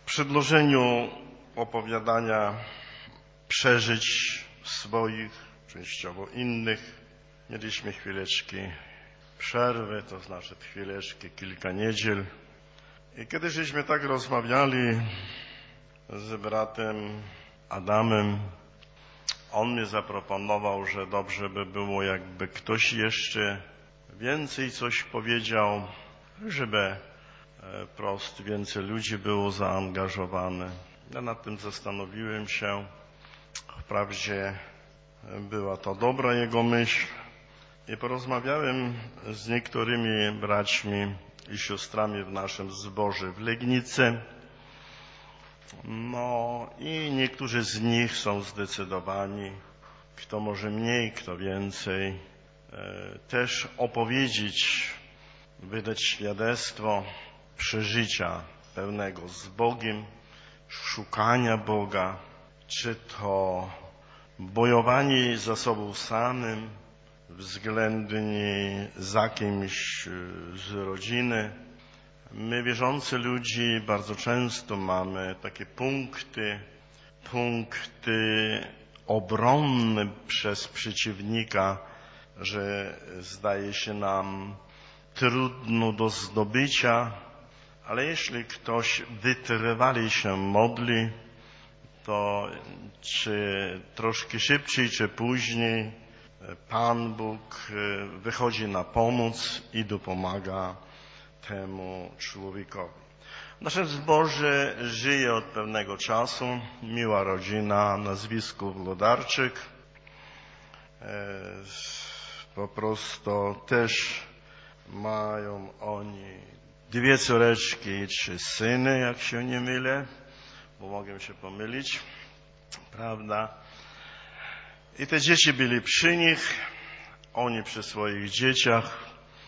przedłożeniu opowiadania przeżyć swoich, częściowo innych, mieliśmy chwileczki przerwy, to znaczy chwileczki, kilka niedziel. I kiedy żeśmy tak rozmawiali z bratem Adamem, on mi zaproponował, że dobrze by było, jakby ktoś jeszcze więcej coś powiedział, żeby więcej ludzi było zaangażowane. Ja nad tym zastanowiłem się. Wprawdzie była to dobra jego myśl i porozmawiałem z niektórymi braćmi i siostrami w naszym zborze w Legnicy. No i niektórzy z nich są zdecydowani, kto może mniej, kto więcej, też opowiedzieć, wydać świadectwo przeżycia pełnego z Bogiem, szukania Boga, czy to bojowanie za sobą samym, względnie za kimś z rodziny. My, wierzący ludzi, bardzo często mamy takie punkty obronne przez przeciwnika, że zdaje się nam trudno do zdobycia, ale jeśli ktoś wytrwale się modli, to czy troszkę szybciej, czy później Pan Bóg wychodzi na pomoc i dopomaga temu człowiekowi. W naszym zborze żyje od pewnego czasu miła rodzina nazwisku Włodarczyk. Po prostu też mają oni 2 córeczki i 3 syny, jak się nie mylę, bo mogę się pomylić, prawda? I te dzieci byli przy nich, oni przy swoich dzieciach,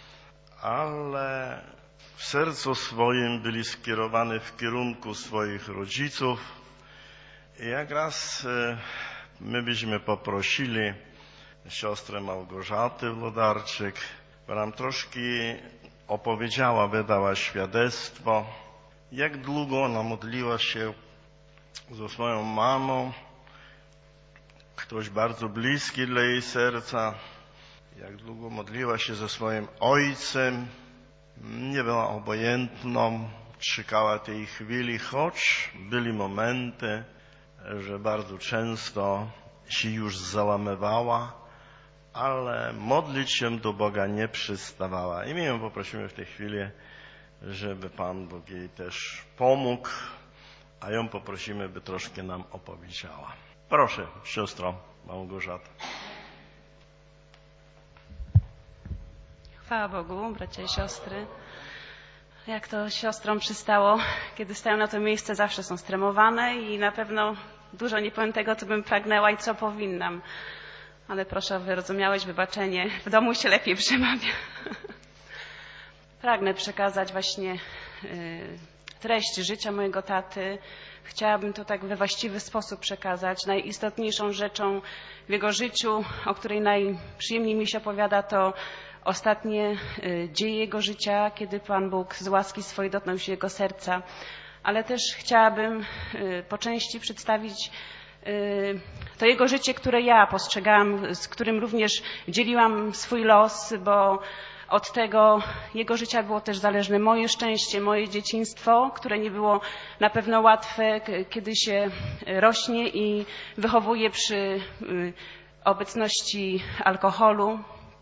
ale w sercu swoim byli skierowani w kierunku swoich rodziców. I jak raz my byśmy poprosili siostrę Małgorzatę Włodarczyk, która nam troszkę opowiedziała, wydała świadectwo, jak długo ona modliła się ze swoją mamą, ktoś bardzo bliski dla jej serca, jak długo modliła się ze swoim ojcem, nie była obojętną, czekała tej chwili, choć byli momenty, że bardzo często się już załamywała, ale modlić się do Boga nie przystawała. I my ją poprosimy w tej chwili, żeby Pan Bóg jej też pomógł, a ją poprosimy, by troszkę nam opowiedziała. Proszę, siostro Małgorzata. Chwała Bogu, bracia i siostry. Jak to siostrom przystało, kiedy stają na to miejsce, zawsze są stremowane i na pewno dużo nie powiem tego, co bym pragnęła i co powinnam. Ale proszę o wyrozumiałość, wybaczenie. W domu się lepiej przemawia. Pragnę przekazać właśnie treść życia mojego taty. Chciałabym to tak we właściwy sposób przekazać. Najistotniejszą rzeczą w jego życiu, o której najprzyjemniej mi się opowiada, to ostatnie dzieje jego życia, kiedy Pan Bóg z łaski swojej dotknął się jego serca. Ale też chciałabym po części przedstawić to jego życie, które ja postrzegałam, z którym również dzieliłam swój los, bo od tego jego życia było też zależne moje szczęście, moje dzieciństwo, które nie było na pewno łatwe, kiedy się rośnie i wychowuje przy obecności alkoholu,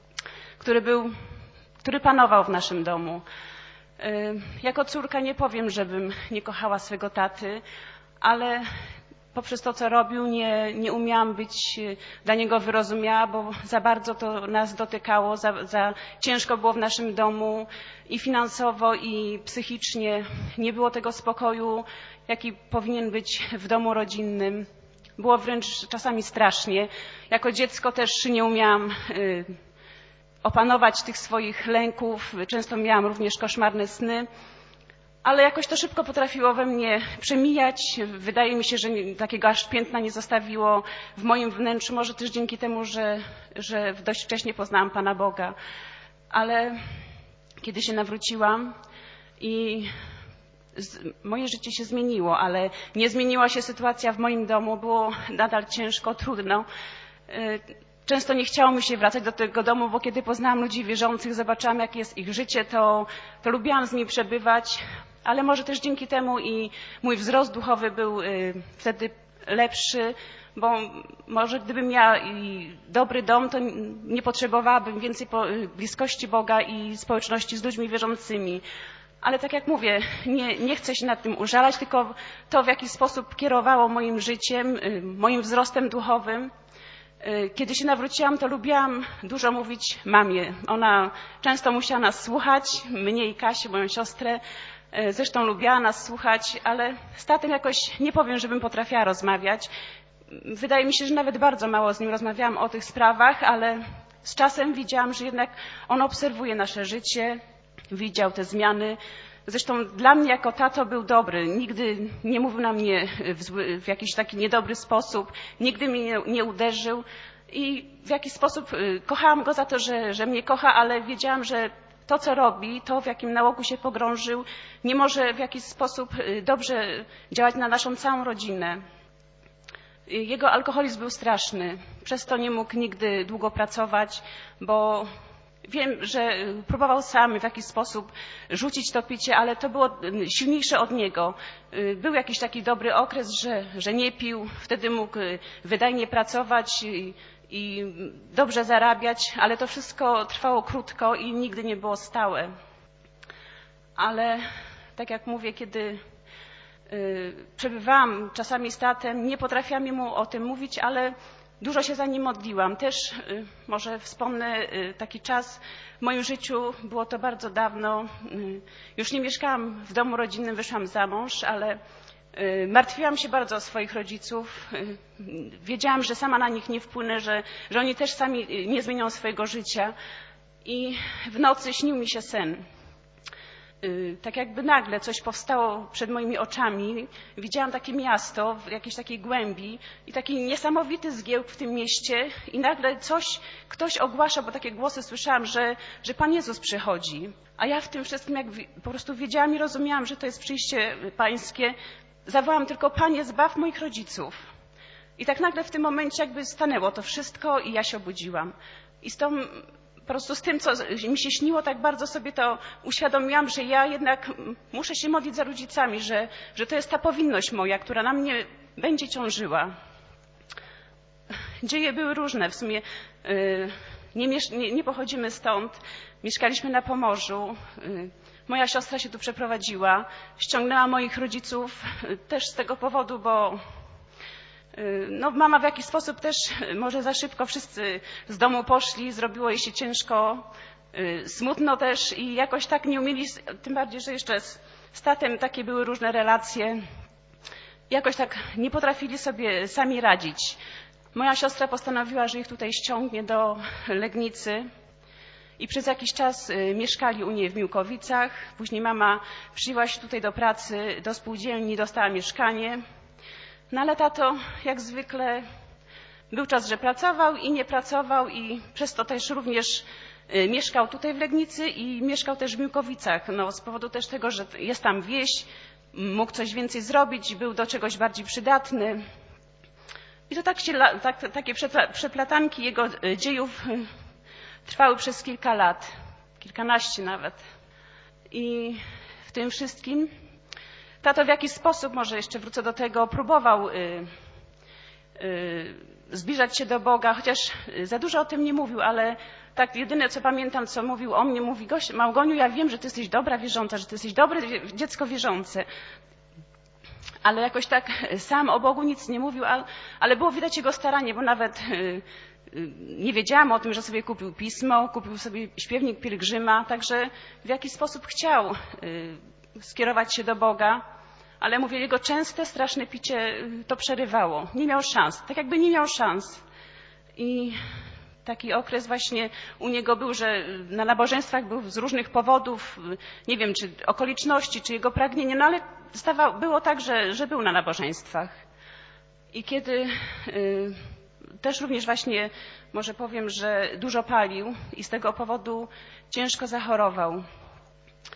który panował w naszym domu. Jako córka nie powiem, żebym nie kochała swego taty, ale poprzez to, co robił, nie umiałam być dla niego wyrozumiała, bo za bardzo to nas dotykało, za ciężko było w naszym domu i finansowo, i psychicznie. Nie było tego spokoju, jaki powinien być w domu rodzinnym. Było wręcz czasami strasznie. Jako dziecko też nie umiałam opanować tych swoich lęków. Często miałam również koszmarne sny. Ale jakoś to szybko potrafiło we mnie przemijać. Wydaje mi się, że takiego aż piętna nie zostawiło w moim wnętrzu. Może też dzięki temu, że dość wcześnie poznałam Pana Boga. Ale kiedy się nawróciłam i moje życie się zmieniło, ale nie zmieniła się sytuacja w moim domu, było nadal ciężko, trudno. Często nie chciało mi się wracać do tego domu, bo kiedy poznałam ludzi wierzących, zobaczyłam, jakie jest ich życie, to lubiłam z nimi przebywać, ale może też dzięki temu i mój wzrost duchowy był wtedy lepszy, bo może gdybym miała dobry dom, to nie potrzebowałabym więcej bliskości Boga i społeczności z ludźmi wierzącymi. Ale tak jak mówię, nie chcę się nad tym użalać, tylko to w jakiś sposób kierowało moim życiem, moim wzrostem duchowym. Kiedy się nawróciłam, to lubiłam dużo mówić mamie. Ona często musiała nas słuchać, mnie i Kasię, moją siostrę. Zresztą lubiła nas słuchać, ale z tatem jakoś nie powiem, żebym potrafiła rozmawiać. Wydaje mi się, że nawet bardzo mało z nim rozmawiałam o tych sprawach, ale z czasem widziałam, że jednak on obserwuje nasze życie, widział te zmiany. Zresztą dla mnie jako tato był dobry. Nigdy nie mówił na mnie w jakiś taki niedobry sposób, nigdy mnie nie uderzył i w jakiś sposób kochałam go za to, że mnie kocha, ale wiedziałam, że to, co robi, to, w jakim nałogu się pogrążył, nie może w jakiś sposób dobrze działać na naszą całą rodzinę. Jego alkoholizm był straszny. Przez to nie mógł nigdy długo pracować, bo wiem, że próbował sam w jakiś sposób rzucić to picie, ale to było silniejsze od niego. Był jakiś taki dobry okres, że nie pił, wtedy mógł wydajnie pracować i dobrze zarabiać, ale to wszystko trwało krótko i nigdy nie było stałe. Ale tak jak mówię, kiedy przebywałam czasami z tatem, nie potrafiłam mu o tym mówić, ale dużo się za nim modliłam. Też może wspomnę taki czas w moim życiu, było to bardzo dawno. Już nie mieszkałam w domu rodzinnym, wyszłam za mąż, ale martwiłam się bardzo o swoich rodziców. Wiedziałam, że sama na nich nie wpłynę, że oni też sami nie zmienią swojego życia. I w nocy śnił mi się sen. Tak jakby nagle coś powstało przed moimi oczami. Widziałam takie miasto w jakiejś takiej głębi i taki niesamowity zgiełk w tym mieście i nagle ktoś ogłasza, bo takie głosy słyszałam, że Pan Jezus przychodzi. A ja w tym wszystkim jak po prostu wiedziałam i rozumiałam, że to jest przyjście Pańskie. Zawołałam tylko: Panie, zbaw moich rodziców. I tak nagle w tym momencie jakby stanęło to wszystko i ja się obudziłam. I po prostu z tym, co mi się śniło, tak bardzo sobie to uświadomiłam, że ja jednak muszę się modlić za rodzicami, że to jest ta powinność moja, która na mnie będzie ciążyła. Dzieje były różne. W sumie nie pochodzimy stąd. Mieszkaliśmy na Pomorzu. Moja siostra się tu przeprowadziła. Ściągnęła moich rodziców też z tego powodu, bo mama w jakiś sposób też może za szybko wszyscy z domu poszli, zrobiło jej się ciężko, smutno też i jakoś tak nie umieli, tym bardziej, że jeszcze z tatem takie były różne relacje, jakoś tak nie potrafili sobie sami radzić. Moja siostra postanowiła, że ich tutaj ściągnie do Legnicy i przez jakiś czas mieszkali u niej w Miłkowicach. Później mama przyjęła się tutaj do pracy, do spółdzielni, dostała mieszkanie. No ale tato, jak zwykle, był czas, że pracował i nie pracował i przez to też również mieszkał tutaj w Legnicy i mieszkał też w Miłkowicach. Z powodu też tego, że jest tam wieś, mógł coś więcej zrobić, był do czegoś bardziej przydatny. I to takie przeplatanki jego dziejów trwały przez kilka lat, kilkanaście nawet. I w tym wszystkim tato w jakiś sposób, może jeszcze wrócę do tego, próbował zbliżać się do Boga, chociaż za dużo o tym nie mówił, ale tak jedyne co pamiętam, co mówił o mnie, mówi: Małgoniu, ja wiem, że ty jesteś dobra wierząca, że ty jesteś dobre dziecko wierzące. Ale jakoś tak sam o Bogu nic nie mówił, ale było widać jego staranie, bo nawet nie wiedziałam o tym, że sobie kupił pismo, kupił sobie śpiewnik pielgrzyma, także w jakiś sposób chciał skierować się do Boga, ale mówię, jego częste, straszne picie to przerywało. Nie miał szans, tak jakby nie miał szans. I taki okres właśnie u niego był, że na nabożeństwach był z różnych powodów, nie wiem, czy okoliczności, czy jego pragnienie, ale było tak, że był na nabożeństwach. I kiedy też również właśnie, może powiem, że dużo palił i z tego powodu ciężko zachorował.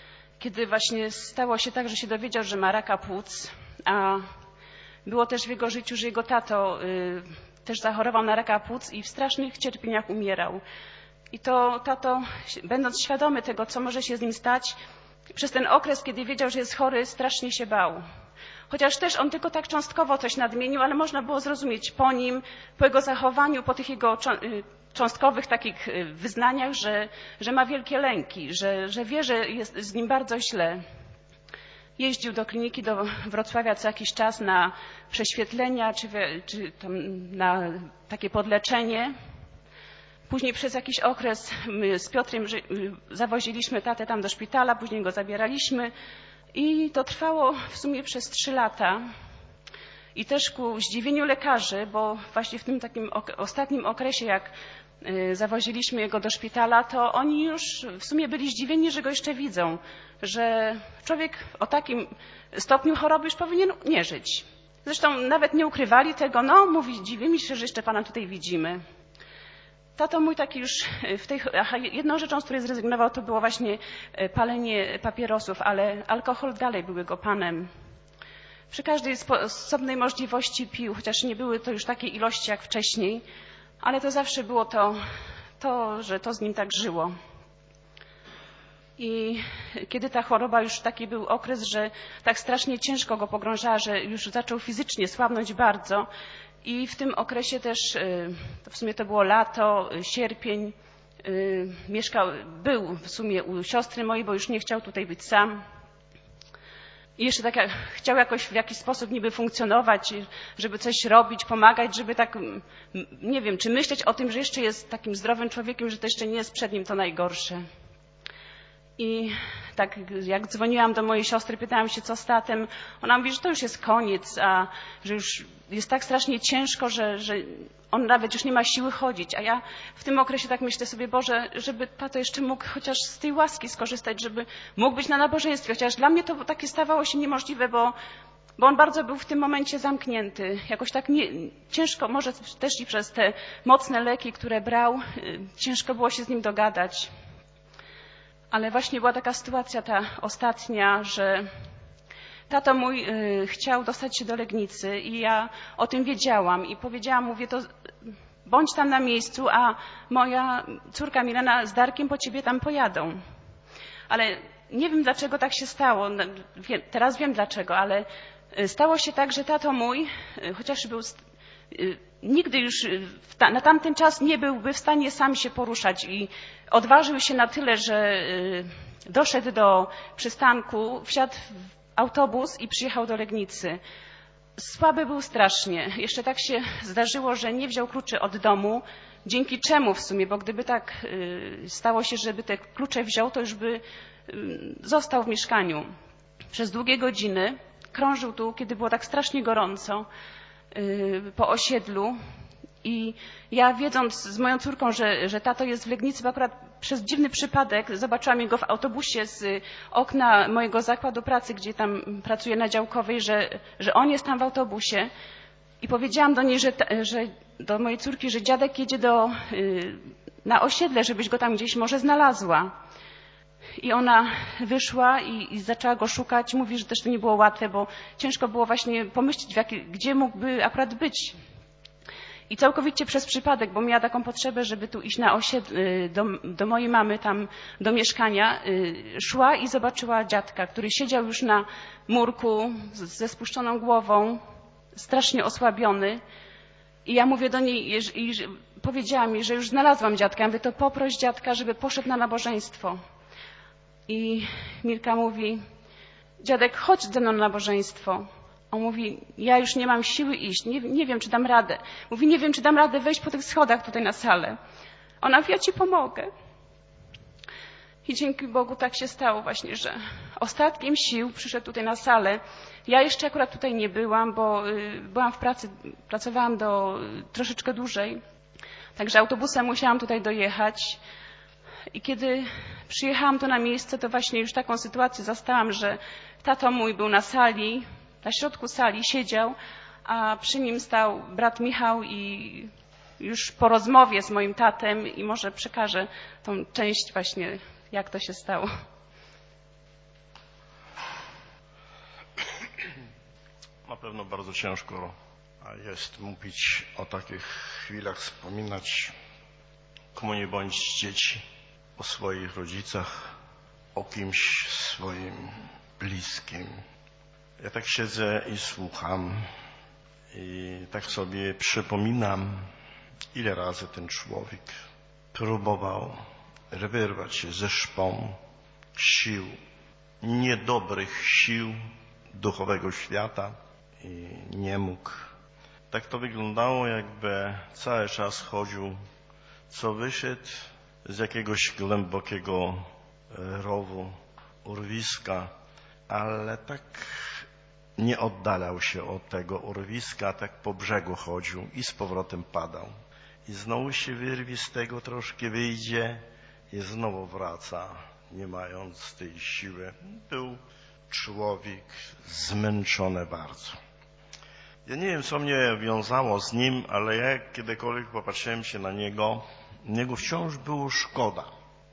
kiedy właśnie stało się tak, że się dowiedział, że ma raka płuc, a było też w jego życiu, że jego tato też zachorował na raka płuc i w strasznych cierpieniach umierał. I to tato, będąc świadomy tego, co może się z nim stać, przez ten okres, kiedy wiedział, że jest chory, strasznie się bał. Chociaż też on tylko tak cząstkowo coś nadmienił, ale można było zrozumieć po nim, po jego zachowaniu, po tych jego cząstkowych takich wyznaniach, że ma wielkie lęki, że wie, że jest z nim bardzo źle. Jeździł do kliniki do Wrocławia co jakiś czas na prześwietlenia czy tam na takie podleczenie. Później przez jakiś okres my z Piotrem zawoziliśmy tatę tam do szpitala, później go zabieraliśmy i to trwało w sumie przez 3 lata. I też ku zdziwieniu lekarzy, bo właśnie w tym takim ostatnim okresie, jak zawoziliśmy jego do szpitala, to oni już w sumie byli zdziwieni, że go jeszcze widzą, że człowiek o takim stopniu choroby już powinien nie żyć. Zresztą nawet nie ukrywali tego, no mówi, dziwimy się, że jeszcze pana tutaj widzimy. Tato mój taki już jedną rzeczą, z której zrezygnował, to było właśnie palenie papierosów, ale alkohol dalej był jego panem. Przy każdej sposobnej możliwości pił, chociaż nie były to już takie ilości jak wcześniej, ale to zawsze było to, że to z nim tak żyło. I kiedy ta choroba, już taki był okres, że tak strasznie ciężko go pogrążała, że już zaczął fizycznie słabnąć bardzo. I w tym okresie też, w sumie to było lato, sierpień, był w sumie u siostry mojej, bo już nie chciał tutaj być sam. I jeszcze tak chciał jakoś w jakiś sposób niby funkcjonować, żeby coś robić, pomagać, żeby tak, nie wiem, czy myśleć o tym, że jeszcze jest takim zdrowym człowiekiem, że to jeszcze nie jest przed nim to najgorsze. I tak jak dzwoniłam do mojej siostry, pytałam się, co z tatem, ona mówi, że to już jest koniec, a że już jest tak strasznie ciężko, że on nawet już nie ma siły chodzić. A ja w tym okresie tak myślę sobie, Boże, żeby tato jeszcze mógł chociaż z tej łaski skorzystać, żeby mógł być na nabożeństwie. Chociaż dla mnie to takie stawało się niemożliwe, bo on bardzo był w tym momencie zamknięty. Jakoś tak ciężko, może też i przez te mocne leki, które brał, ciężko było się z nim dogadać. Ale właśnie była taka sytuacja, ta ostatnia, że tato mój chciał dostać się do Legnicy i ja o tym wiedziałam i powiedziałam, mówię, to bądź tam na miejscu, a moja córka Milena z Darkiem po ciebie tam pojadą. Ale nie wiem, dlaczego tak się stało, teraz wiem dlaczego, ale stało się tak, że tato mój, chociaż był nigdy już na tamten czas nie byłby w stanie sam się poruszać i odważył się na tyle, że doszedł do przystanku, wsiadł w autobus i przyjechał do Legnicy. Słaby był strasznie. Jeszcze tak się zdarzyło, że nie wziął kluczy od domu, dzięki czemu w sumie, bo gdyby tak stało się, żeby te klucze wziął, to już by został w mieszkaniu. Przez długie godziny krążył tu, kiedy było tak strasznie gorąco, po osiedlu i ja wiedząc z moją córką, że tato jest w Legnicy, bo akurat przez dziwny przypadek zobaczyłam jego w autobusie z okna mojego zakładu pracy, gdzie tam pracuję na Działkowej, że on jest tam w autobusie i powiedziałam do niej, do mojej córki, że dziadek jedzie na osiedle, żebyś go tam gdzieś może znalazła. I ona wyszła i zaczęła go szukać. Mówi, że też to nie było łatwe, bo ciężko było właśnie pomyśleć, gdzie mógłby akurat być. I całkowicie przez przypadek, bo miała taką potrzebę, żeby tu iść na osiedle, do mojej mamy tam do mieszkania, szła i zobaczyła dziadka, który siedział już na murku ze spuszczoną głową, strasznie osłabiony. I ja mówię do niej, powiedziała mi, że już znalazłam dziadka. Ja mówię, to poproś dziadka, żeby poszedł na nabożeństwo. I Milka mówi, dziadek, chodź ze mną na nabożeństwo. On mówi, ja już nie mam siły iść, nie wiem, czy dam radę. Mówi, nie wiem, czy dam radę wejść po tych schodach tutaj na salę. Ona mówi, ja ci pomogę. I dzięki Bogu tak się stało właśnie, że ostatkiem sił przyszedł tutaj na salę. Ja jeszcze akurat tutaj nie byłam, bo byłam w pracy, pracowałam troszeczkę dłużej. Także autobusem musiałam tutaj dojechać. I kiedy przyjechałam tu na miejsce, to właśnie już taką sytuację zastałam, że tato mój był na sali, na środku sali siedział, a przy nim stał brat Michał i już po rozmowie z moim tatem i może przekażę tą część właśnie, jak to się stało. Na pewno bardzo ciężko jest mówić o takich chwilach, wspominać, komu nie bądź dzieci, o swoich rodzicach, o kimś swoim bliskim. Ja tak siedzę i słucham i tak sobie przypominam, ile razy ten człowiek próbował wyrwać się ze szpon sił, niedobrych sił duchowego świata i nie mógł. Tak to wyglądało, jakby cały czas chodził, co wyszedł z jakiegoś głębokiego rowu, urwiska, ale tak nie oddalał się od tego urwiska, tak po brzegu chodził i z powrotem padał. I znowu się wyrwie z tego, troszkę wyjdzie i znowu wraca, nie mając tej siły. Był człowiek zmęczony bardzo. Ja nie wiem, co mnie wiązało z nim, ale ja kiedykolwiek popatrzyłem się na niego wciąż było szkoda.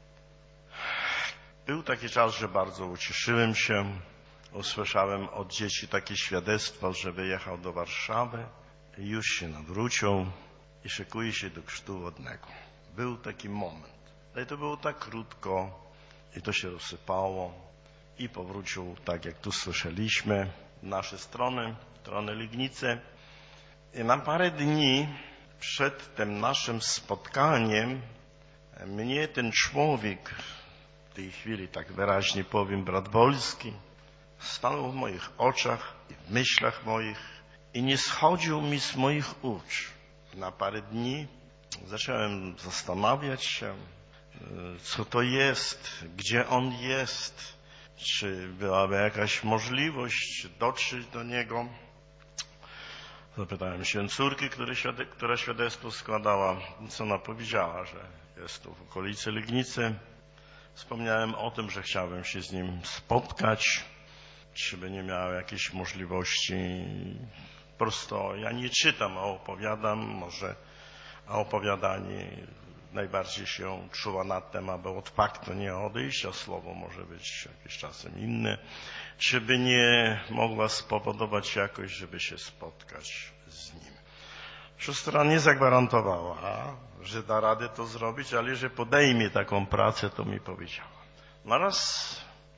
Był taki czas, że bardzo ucieszyłem się. Usłyszałem od dzieci takie świadectwo, że wyjechał do Warszawy i już się nawrócił i szykuje się do chrztu wodnego. Był taki moment. Ale to było tak krótko i to się rozsypało i powrócił, tak jak tu słyszeliśmy, w nasze strony Legnicy. I na parę dni przed tym naszym spotkaniem mnie ten człowiek, w tej chwili tak wyraźnie powiem, brat Wolski, stanął w moich oczach i w myślach moich i nie schodził mi z moich oczu. Na parę dni zacząłem zastanawiać się, co to jest, gdzie on jest, czy byłaby jakaś możliwość dotrzeć do niego. Zapytałem się córki, która świadectwo składała, co ona powiedziała, że jest tu w okolicy Legnicy. Wspomniałem o tym, że chciałbym się z nim spotkać, czy by nie miał jakiejś możliwości. Prosto ja nie czytam, a opowiadam, może a opowiadanie najbardziej się czuwa nad tym, aby od faktu nie odejść, a słowo może być jakieś czasem inne. Czy by nie mogła spowodować jakoś, żeby się spotkać z nim. Siostra nie zagwarantowała, że da radę to zrobić, ale że podejmie taką pracę, to mi powiedziała. Naraz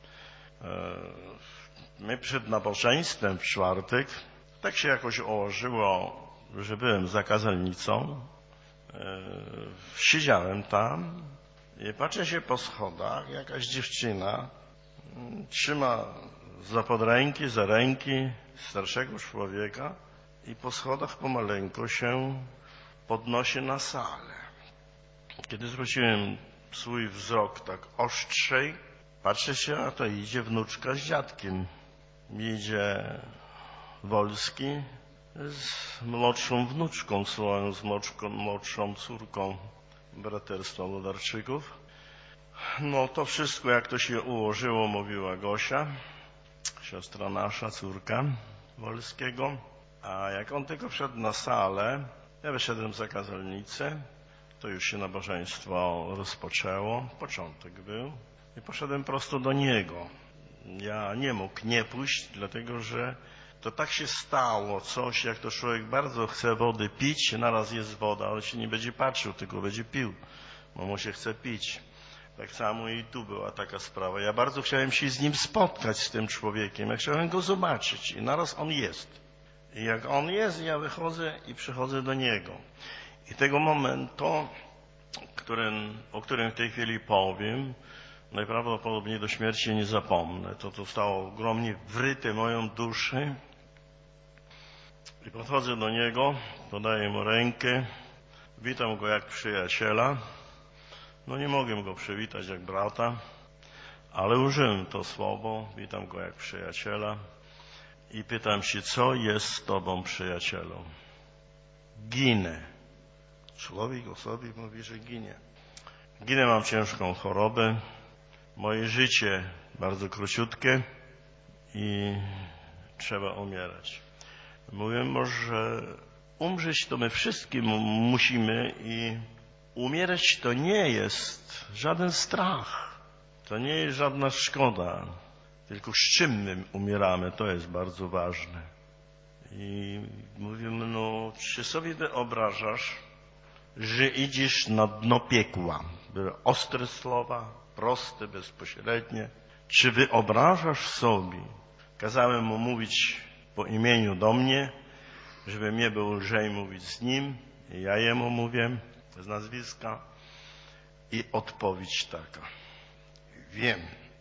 my przed nabożeństwem w czwartek tak się jakoś ułożyło, że byłem za kazalnicą. Siedziałem tam i patrzę się po schodach, jakaś dziewczyna trzyma za ręki starszego człowieka i po schodach pomaleńko się podnosi na salę. Kiedy zwróciłem swój wzrok tak ostrzej, patrzę się, a to idzie wnuczka z dziadkiem. Idzie Wolski z młodszą wnuczką, swoją z młodszą córką braterstwa Wodarczyków. No to wszystko, jak to się ułożyło, mówiła Gosia, siostra nasza, córka Wolskiego. A jak on tylko wszedł na salę, ja wyszedłem za kazalnicę, to już się nabożeństwo rozpoczęło, początek był i poszedłem prosto do niego. Ja nie mógł nie pójść, dlatego że to tak się stało coś, jak to człowiek bardzo chce wody pić, naraz jest woda, ale się nie będzie patrzył, tylko będzie pił, bo mu się chce pić. Tak samo i tu była taka sprawa. Ja bardzo chciałem się z nim spotkać, z tym człowiekiem. Ja chciałem go zobaczyć i naraz on jest. I jak on jest, ja wychodzę i przychodzę do niego. I tego momentu, o którym w tej chwili powiem, najprawdopodobniej do śmierci nie zapomnę. To zostało ogromnie wryte w moją duszę. I podchodzę do niego, podaję mu rękę, witam go jak przyjaciela. No nie mogłem go przywitać jak brata, ale użyłem to słowo, witam go jak przyjaciela i pytam się, co jest z tobą, przyjacielu? Ginę. Człowiek o sobie mówi, że ginie. Ginę, mam ciężką chorobę, moje życie bardzo króciutkie i trzeba umierać. Mówię, może umrzeć to my wszystkim musimy i umierać to nie jest żaden strach, to nie jest żadna szkoda, tylko z czym my umieramy, to jest bardzo ważne. I mówimy, no czy sobie wyobrażasz, że idziesz na dno piekła? Były ostre słowa, proste, bezpośrednie. Czy wyobrażasz sobie? Kazałem mu mówić po imieniu do mnie, żeby mnie było lżej mówić z nim. I ja jemu mówię z nazwiska. I odpowiedź taka. Wiem,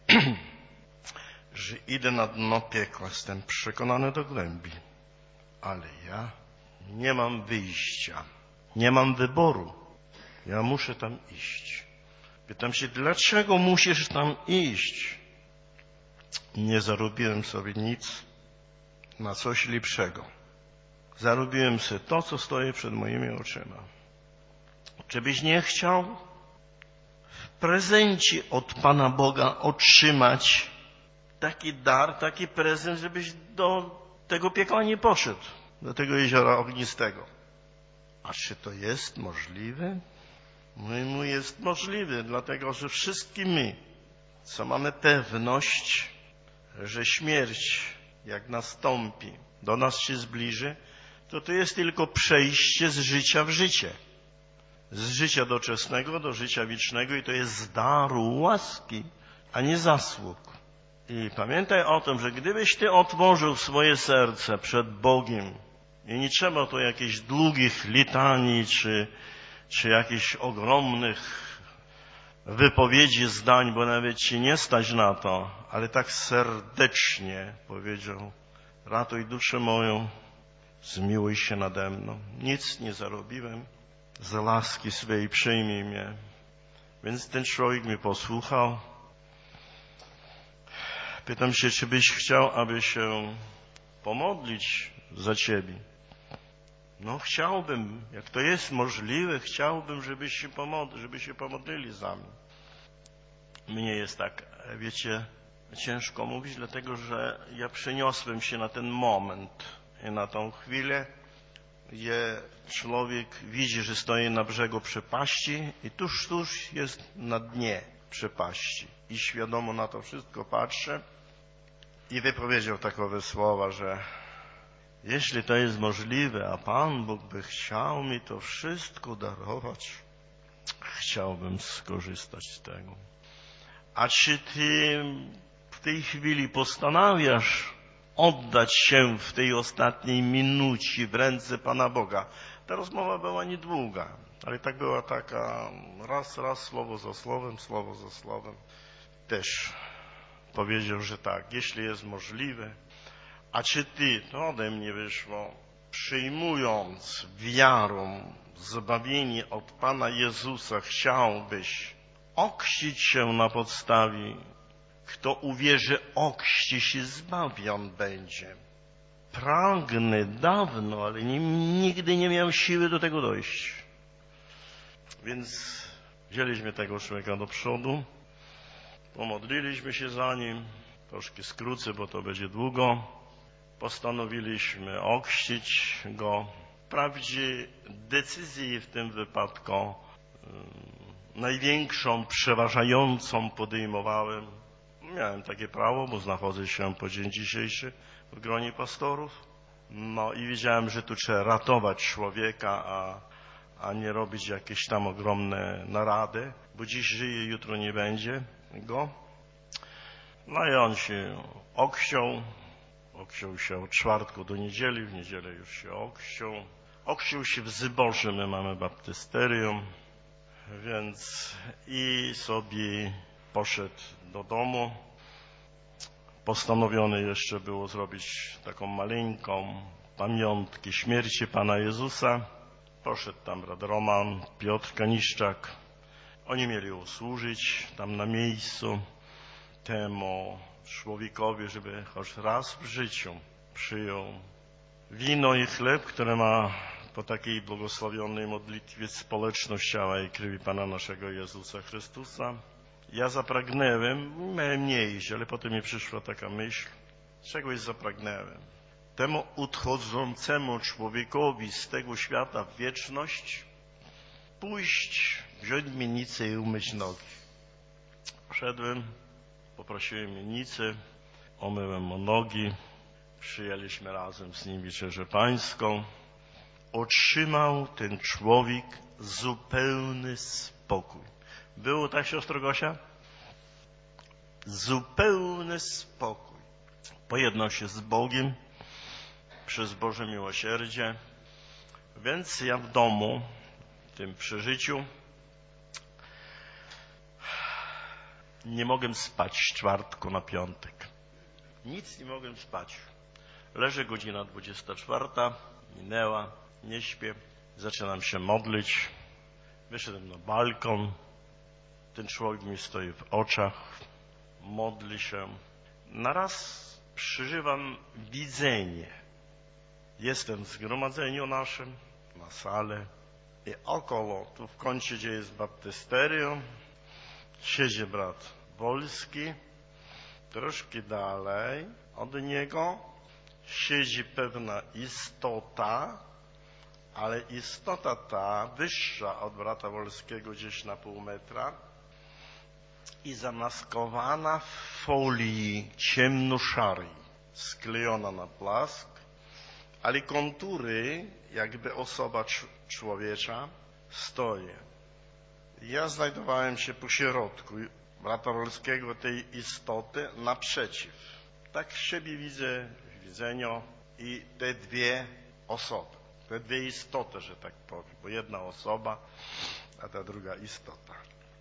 że idę na dno piekła, jestem przekonany do głębi, ale ja nie mam wyjścia, nie mam wyboru. Ja muszę tam iść. Pytam się, dlaczego musisz tam iść? Nie zarobiłem sobie nic na coś lepszego. Zarobiłem sobie to, co stoi przed moimi oczyma. Czy byś nie chciał w prezencie od Pana Boga otrzymać taki dar, taki prezent, żebyś do tego piekła nie poszedł, do tego jeziora ognistego? A czy to jest możliwe? No jest możliwe, dlatego że wszystkim my, co mamy pewność, że śmierć, jak nastąpi, do nas się zbliży, to jest tylko przejście z życia w życie. Z życia doczesnego do życia wiecznego i to jest z daru łaski, a nie zasług. I pamiętaj o tym, że gdybyś ty otworzył swoje serce przed Bogiem i nie trzeba to jakichś długich litanii czy jakichś ogromnych wypowiedzi zdań, bo nawet ci nie stać na to, ale tak serdecznie powiedział: ratuj duszę moją, zmiłuj się nade mną. Nic nie zarobiłem, z łaski swej przyjmij mnie. Więc ten człowiek mnie posłuchał. Pytam się, czy byś chciał, aby się pomodlić za ciebie. No chciałbym, jak to jest możliwe, chciałbym, żeby się pomodlili za mnie. Mnie jest tak, wiecie, ciężko mówić, dlatego że ja przeniosłem się na ten moment i na tą chwilę, gdzie człowiek widzi, że stoi na brzegu przepaści i tuż jest na dnie przepaści. I świadomo na to wszystko patrzę i wypowiedział takowe słowa, że jeśli to jest możliwe, a Pan Bóg by chciał mi to wszystko darować, chciałbym skorzystać z tego. A czy ty w tej chwili postanawiasz oddać się w tej ostatniej minucie w ręce Pana Boga? Ta rozmowa była niedługa, ale tak była taka raz, słowo za słowem. Też powiedział, że tak, jeśli jest możliwe. A czy ty, to ode mnie wyszło, przyjmując wiarą zbawienie od Pana Jezusa, chciałbyś ochrzcić się na podstawie, kto uwierzy, ochrzci się, zbawion będzie. Pragnę dawno, ale nigdy nie miałem siły do tego dojść. Więc wzięliśmy tego człowieka do przodu, pomodliliśmy się za nim, troszkę skrócę, bo to będzie długo. Postanowiliśmy ochrzcić go. Wprawdzie decyzję w tym wypadku największą, przeważającą podejmowałem. Miałem takie prawo, bo znachodzę się po dzień dzisiejszy w gronie pastorów. No i wiedziałem, że tu trzeba ratować człowieka, a nie robić jakieś tam ogromne narady, bo dziś żyje, jutro nie będzie go. No i on się ochrzcił. Ochrzcił się od czwartku do niedzieli, w niedzielę już się ochrzcił. Ochrzcił się w Zyborze, my mamy baptysterium, więc i sobie poszedł do domu. Postanowione jeszcze było zrobić taką maleńką pamiątkę śmierci Pana Jezusa. Poszedł tam brat Roman, Piotr Kaniszczak. Oni mieli usłużyć tam na miejscu temu człowiekowi, żeby choć raz w życiu przyjął wino i chleb, które ma po takiej błogosławionej modlitwie społeczność ciała i krwi Pana naszego Jezusa Chrystusa. Ja zapragnęłem, miałem nie iść, ale potem mi przyszła taka myśl, czegoś zapragnęłem. Temu odchodzącemu człowiekowi z tego świata w wieczność pójść, wziąć mielnicę i umyć nogi. Szedłem, poprosiłem mielnicę, omyłem mu nogi, przyjęliśmy razem z nim wieczerzę pańską, otrzymał ten człowiek zupełny spokój. Było tak, siostro Gosia? Zupełny spokój. Pojednał się z Bogiem przez Boże miłosierdzie. Więc ja w domu, w tym przeżyciu, nie mogłem spać z czwartku na piątek. Nic nie mogłem spać. Leżę, godzina 24, minęła, nie śpię. Zaczynam się modlić. Wyszedłem na balkon. Ten człowiek mi stoi w oczach. Modli się. Naraz przeżywam widzenie. Jestem w zgromadzeniu naszym, na salę. I około, tu w kącie, gdzie jest baptysterium, siedzi brat Wolski. Troszkę dalej od niego siedzi pewna istota, ale istota ta wyższa od brata Wolskiego gdzieś na pół metra i zamaskowana w folii ciemnoszarej, sklejona na plask, ale kontury, jakby osoba człowiecza, stoi. Ja znajdowałem się po środku brata Wolskiego, tej istoty, naprzeciw. Tak siebie widzę w widzeniu i te dwie osoby, te dwie istoty, że tak powiem, bo jedna osoba, a ta druga istota.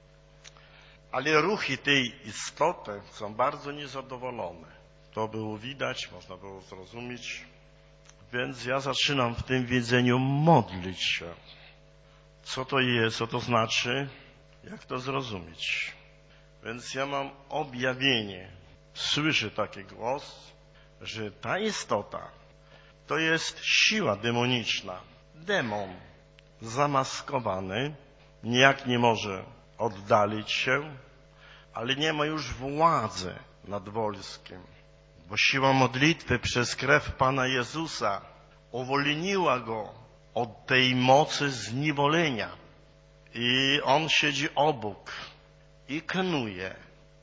Ale ruchy tej istoty są bardzo niezadowolone. To było widać, można było zrozumieć. Więc ja zaczynam w tym widzeniu modlić się. Co to jest, co to znaczy, jak to zrozumieć? Więc ja mam objawienie. Słyszę taki głos, że ta istota to jest siła demoniczna. Demon zamaskowany, nijak nie może oddalić się, ale nie ma już władzy nad Wolskim. Bo siła modlitwy przez krew Pana Jezusa uwolniła go od tej mocy zniewolenia. I on siedzi obok i knuje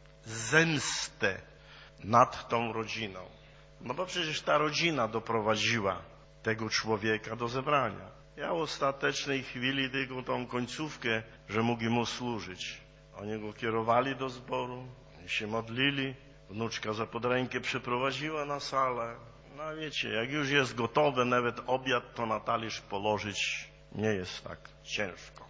zemstę nad tą rodziną. No bo przecież ta rodzina doprowadziła tego człowieka do zebrania. Ja w ostatecznej chwili tylko tą końcówkę, że mógł mu służyć. Oni go kierowali do zboru, oni się modlili, wnuczka za pod rękę przyprowadziła na salę. No wiecie, jak już jest gotowe, nawet obiad, to na talerz położyć nie jest tak ciężko.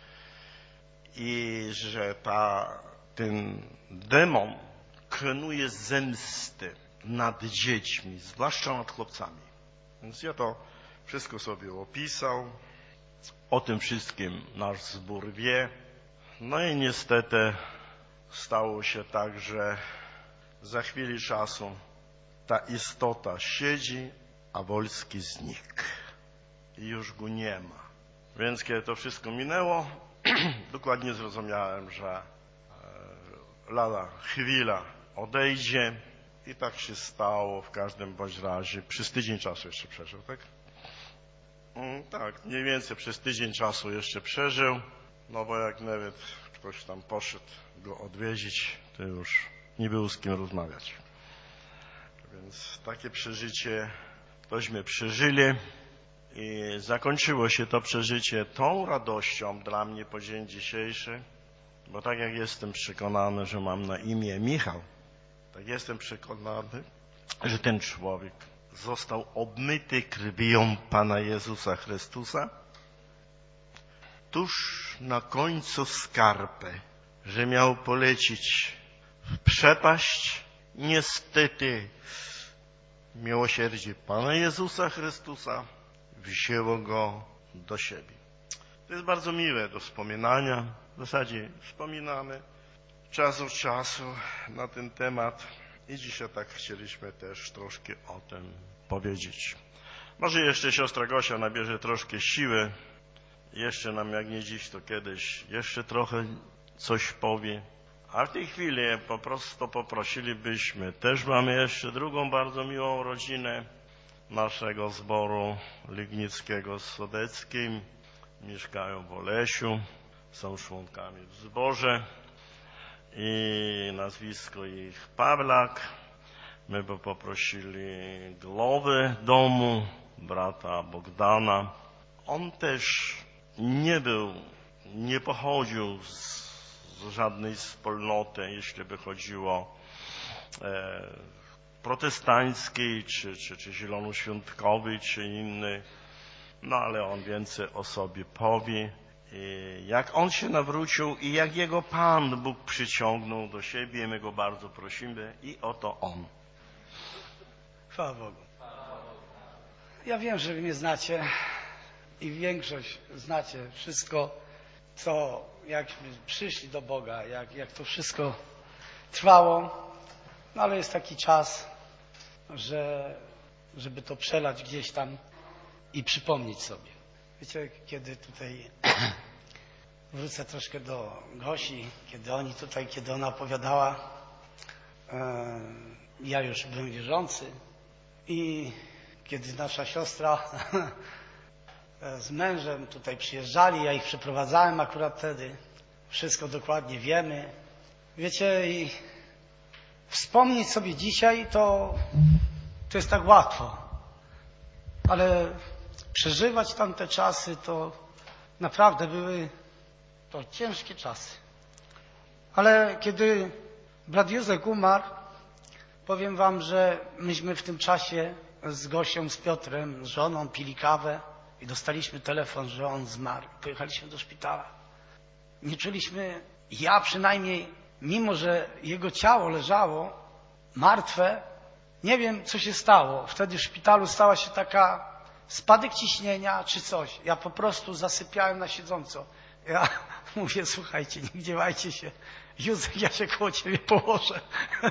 I że ten demon knuje zemsty nad dziećmi, zwłaszcza nad chłopcami. Więc ja to wszystko sobie opisał. O tym wszystkim nasz zbór wie. No i niestety stało się tak, że za chwilę czasu ta istota siedzi, a Wolski znikł. I już go nie ma. Więc kiedy to wszystko minęło, dokładnie zrozumiałem, że lada chwila odejdzie i tak się stało w każdym bądź razie. Przez tydzień czasu jeszcze przeżył, tak? Tak, mniej więcej przez tydzień czasu jeszcze przeżył, no bo jak nawet ktoś tam poszedł go odwiedzić, to już nie było z kim rozmawiać. Więc takie przeżycie tośmy przeżyli i zakończyło się to przeżycie tą radością dla mnie po dzień dzisiejszy, bo tak jak jestem przekonany, że mam na imię Michał, tak jestem przekonany, że ten człowiek został obmyty krwią Pana Jezusa Chrystusa tuż na końcu skarpy, że miał polecieć w przepaść. Niestety miłosierdzie Pana Jezusa Chrystusa wzięło go do siebie. To jest bardzo miłe do wspominania. W zasadzie wspominamy czas od czasu na ten temat i dzisiaj tak chcieliśmy też troszkę o tym powiedzieć. Może jeszcze siostra Gosia nabierze troszkę siły. Jeszcze nam, jak nie dziś, to kiedyś jeszcze trochę coś powie. A w tej chwili po prostu poprosilibyśmy, też mamy jeszcze drugą bardzo miłą rodzinę naszego zboru Legnickiego z Sodeckim. Mieszkają w Olesiu, są członkami w zborze i nazwisko ich Pawlak. My by poprosili głowy domu, brata Bogdana. On też nie pochodził z żadnej wspólnoty, jeśli by chodziło protestanckiej, czy zielonoświątkowej, czy innej. No ale on więcej o sobie powie. I jak on się nawrócił i jak jego Pan Bóg przyciągnął do siebie, my go bardzo prosimy i oto on. Chwała Bogu. Ja wiem, że wy mnie znacie i większość znacie wszystko, jakśmy przyszli do Boga, jak to wszystko trwało. No ale jest taki czas, żeby to przelać gdzieś tam i przypomnieć sobie. Wiecie, kiedy tutaj wrócę troszkę do Gosi, kiedy ona opowiadała, ja już byłem wierzący i kiedy nasza siostra z mężem tutaj przyjeżdżali, ja ich przeprowadzałem akurat wtedy, wszystko dokładnie wiemy. Wiecie, i wspomnieć sobie dzisiaj to jest tak łatwo, ale przeżywać tamte czasy to naprawdę były to ciężkie czasy. Ale kiedy brat Józek umarł, powiem wam, że myśmy w tym czasie z Gosią, z Piotrem, z żoną pili kawę i dostaliśmy telefon, że on zmarł. Pojechaliśmy do szpitala. Nie czuliśmy, ja przynajmniej, mimo że jego ciało leżało martwe, nie wiem, co się stało. Wtedy w szpitalu stała się taka spadek ciśnienia czy coś. Ja po prostu zasypiałem na siedząco. Ja mówię, słuchajcie, nie gniewajcie się. Józek, ja się koło ciebie położę.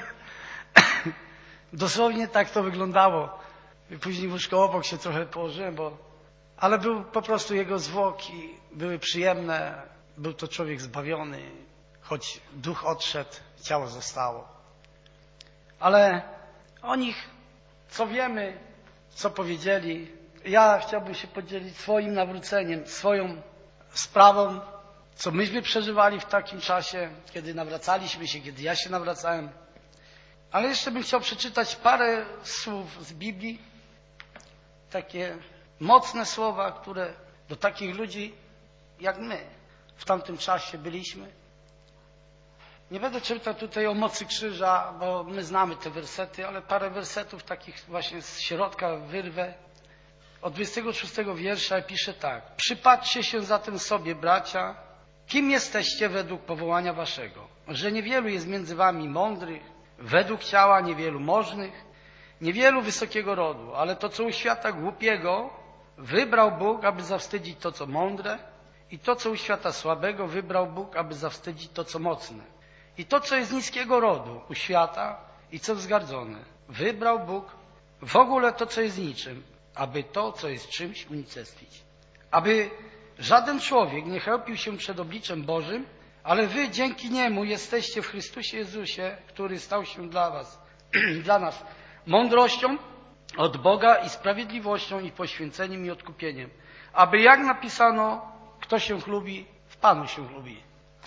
Dosłownie tak to wyglądało. Później w łóżko obok się trochę położyłem, ale był po prostu jego zwłoki, były przyjemne. Był to człowiek zbawiony, choć duch odszedł, ciało zostało. Ale o nich, co wiemy, co powiedzieli, ja chciałbym się podzielić swoim nawróceniem, swoją sprawą, co myśmy przeżywali w takim czasie, kiedy nawracaliśmy się, kiedy ja się nawracałem. Ale jeszcze bym chciał przeczytać parę słów z Biblii, takie mocne słowa, które do takich ludzi jak my w tamtym czasie byliśmy. Nie będę czytał tutaj o mocy krzyża, bo my znamy te wersety, ale parę wersetów takich właśnie z środka wyrwę. Od 26 wiersza pisze tak. Przypatrzcie się zatem sobie, bracia, kim jesteście według powołania waszego, że niewielu jest między wami mądrych, według ciała niewielu możnych, niewielu wysokiego rodu, ale to, co u świata głupiego, wybrał Bóg, aby zawstydzić to, co mądre, i to, co u świata słabego, wybrał Bóg, aby zawstydzić to, co mocne. I to, co jest niskiego rodu u świata i co wzgardzone, wybrał Bóg w ogóle to, co jest niczym, aby to, co jest czymś, unicestwić. Aby żaden człowiek nie chełpił się przed obliczem Bożym, ale wy dzięki Niemu jesteście w Chrystusie Jezusie, który stał się dla was, dla nas mądrością od Boga i sprawiedliwością i poświęceniem i odkupieniem. Aby jak napisano, kto się chlubi, w Panu się chlubi.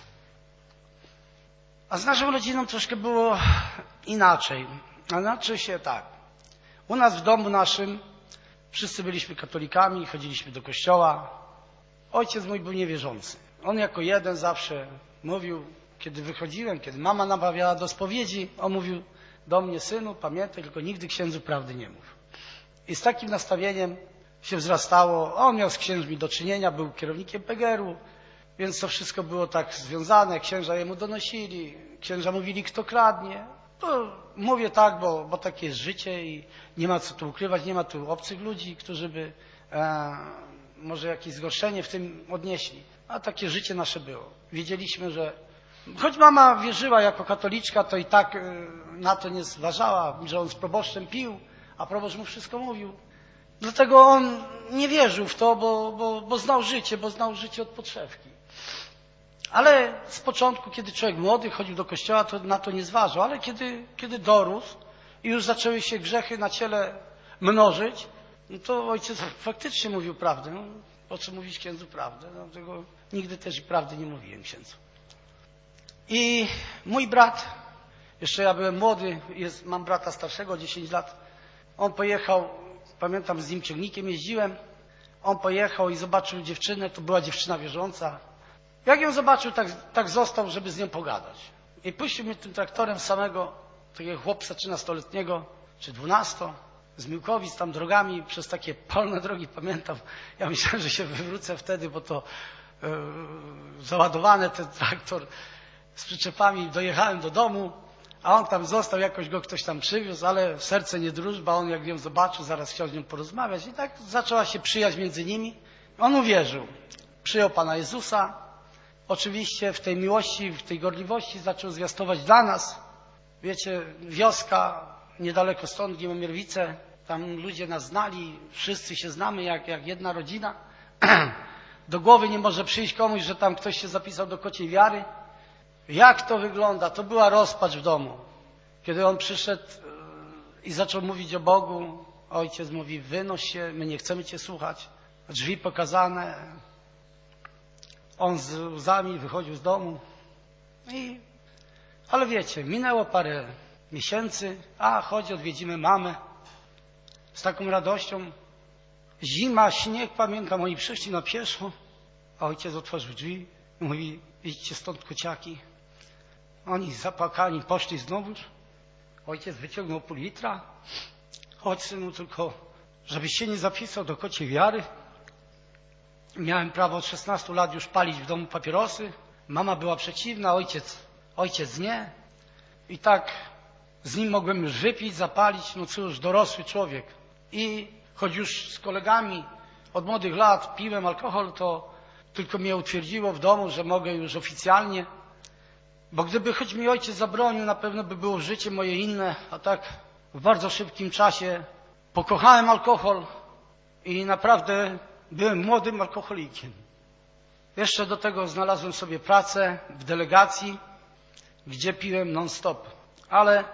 A z naszą rodziną troszkę było inaczej. A znaczy się tak. U nas w domu naszym wszyscy byliśmy katolikami, chodziliśmy do kościoła. Ojciec mój był niewierzący. On jako jeden zawsze mówił, kiedy wychodziłem, kiedy mama namawiała do spowiedzi, on mówił do mnie, synu, pamiętaj, tylko nigdy księdzu prawdy nie mów. I z takim nastawieniem się wzrastało. On miał z księżmi do czynienia, był kierownikiem PGR-u, więc to wszystko było tak związane. Księża jemu donosili, księża mówili, kto kradnie. To mówię tak, bo takie jest życie i nie ma co tu ukrywać, nie ma tu obcych ludzi, którzy by może jakieś zgorszenie w tym odnieśli. A takie życie nasze było. Wiedzieliśmy, że choć mama wierzyła jako katoliczka, to i tak na to nie zważała, że on z proboszczem pił, a proboszcz mu wszystko mówił. Dlatego on nie wierzył w to, bo znał życie od podszewki. Ale z początku, kiedy człowiek młody chodził do kościoła, to na to nie zważał. Ale kiedy dorósł i już zaczęły się grzechy na ciele mnożyć, no to ojciec faktycznie mówił prawdę. No, po co mówić księdzu prawdę? Dlatego nigdy też i prawdy nie mówiłem księdzu. I mój brat Jeszcze ja byłem młody, mam brata starszego, 10 lat. On pojechał, pamiętam, z nim ciągnikiem jeździłem. On pojechał i zobaczył dziewczynę, to była dziewczyna wierząca. Jak ją zobaczył, tak został, żeby z nią pogadać. I puścił mnie tym traktorem samego, takiego chłopca 13-letniego, czy 12, z Miłkowic, tam drogami, przez takie polne drogi, pamiętam. Ja myślałem, że się wywrócę wtedy, bo to załadowany ten traktor z przyczepami. Dojechałem do domu, a on tam został, jakoś go ktoś tam przywiózł, ale serce nie drużba. On jak ją zobaczył, zaraz chciał z nią porozmawiać. I tak zaczęła się przyjaźń między nimi. On uwierzył. Przyjął Pana Jezusa. Oczywiście w tej miłości, w tej gorliwości zaczął zwiastować dla nas. Wiecie, wioska niedaleko stąd, Gimomierwice, tam ludzie nas znali, wszyscy się znamy jak jedna rodzina. Do głowy nie może przyjść komuś, że tam ktoś się zapisał do kociej wiary. Jak to wygląda? To była rozpacz w domu. Kiedy on przyszedł i zaczął mówić o Bogu, ojciec mówi: wynoś się, my nie chcemy cię słuchać. Drzwi pokazane. On z łzami wychodził z domu. Ale wiecie, minęło parę miesięcy. Chodź, odwiedzimy mamę. Z taką radością. Zima, śnieg, pamiętam, oni przyszli na pieszo. A ojciec otworzył drzwi i mówi: idźcie stąd, kociaki. Oni zapłakani poszli znowuż. Ojciec wyciągnął pół litra. Chodź, synu, tylko żebyś się nie zapisał do kociej wiary. Miałem prawo od 16 lat już palić w domu papierosy. Mama była przeciwna, ojciec nie. I tak z nim mogłem już wypić, zapalić. No cóż, dorosły człowiek. I choć już z kolegami od młodych lat piłem alkohol, to tylko mnie utwierdziło w domu, że mogę już oficjalnie. Bo gdyby choć mi ojciec zabronił, na pewno by było życie moje inne. A tak w bardzo szybkim czasie pokochałem alkohol i naprawdę byłem młodym alkoholikiem. Jeszcze do tego znalazłem sobie pracę w delegacji, gdzie piłem non-stop. Ale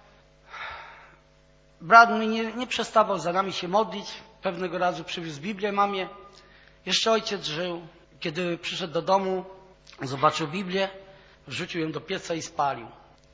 brat mój nie przestawał za nami się modlić. Pewnego razu przywiózł Biblię mamie. Jeszcze ojciec żył. Kiedy przyszedł do domu, zobaczył Biblię, wrzucił ją do pieca i spalił.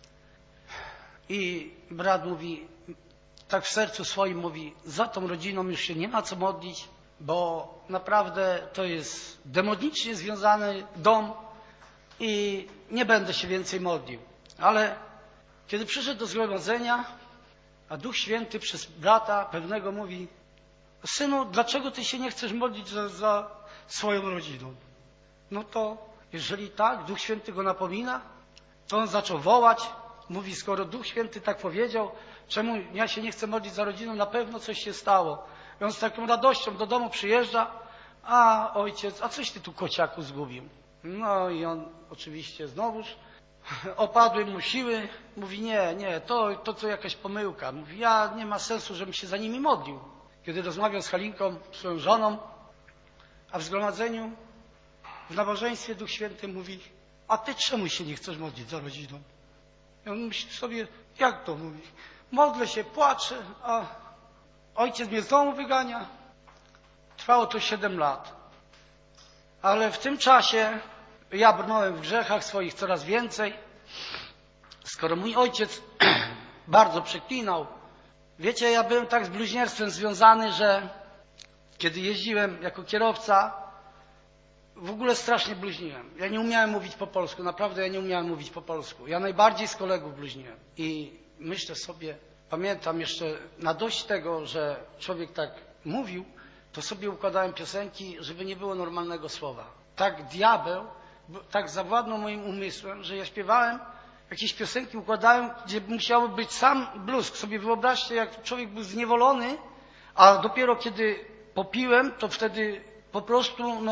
I brat mówi, tak w sercu swoim mówi: za tą rodziną już się nie ma co modlić, bo naprawdę to jest demonicznie związany dom i nie będę się więcej modlił. Ale kiedy przyszedł do zgromadzenia, a Duch Święty przez brata pewnego mówi: synu, dlaczego ty się nie chcesz modlić za swoją rodziną? No to jeżeli tak, Duch Święty go napomina, to on zaczął wołać. Mówi, skoro Duch Święty tak powiedział, czemu ja się nie chcę modlić za rodziną? Na pewno coś się stało. I on z taką radością do domu przyjeżdża. A ojciec, a coś ty tu, kociaku, zgubił? No i on oczywiście znowuż opadły mu siły. Mówi, nie, to jakaś pomyłka. Mówi, ja nie ma sensu, żebym się za nimi modlił. Kiedy rozmawiał z Halinką, swoją żoną, a w zgromadzeniu, w nabożeństwie Duch Święty mówi: a ty czemu się nie chcesz modlić za rodziną? I on myśli sobie, jak to mówi? Modlę się, płaczę, a ojciec mnie z domu wygania. Trwało to 7 lat. Ale w tym czasie ja brnąłem w grzechach swoich coraz więcej. Skoro mój ojciec bardzo przeklinał, wiecie, ja byłem tak z bluźnierstwem związany, że kiedy jeździłem jako kierowca, w ogóle strasznie bluźniłem. Ja nie umiałem mówić po polsku, naprawdę ja nie umiałem mówić po polsku. Ja najbardziej z kolegów bluźniłem. I myślę sobie, pamiętam jeszcze na dość tego, że człowiek tak mówił, to sobie układałem piosenki, żeby nie było normalnego słowa. Tak diabeł, tak zawładnął moim umysłem, że ja śpiewałem, jakieś piosenki układałem, gdzie musiało być sam bluzg. Sobie wyobraźcie, jak człowiek był zniewolony, a dopiero kiedy popiłem, to wtedy po prostu,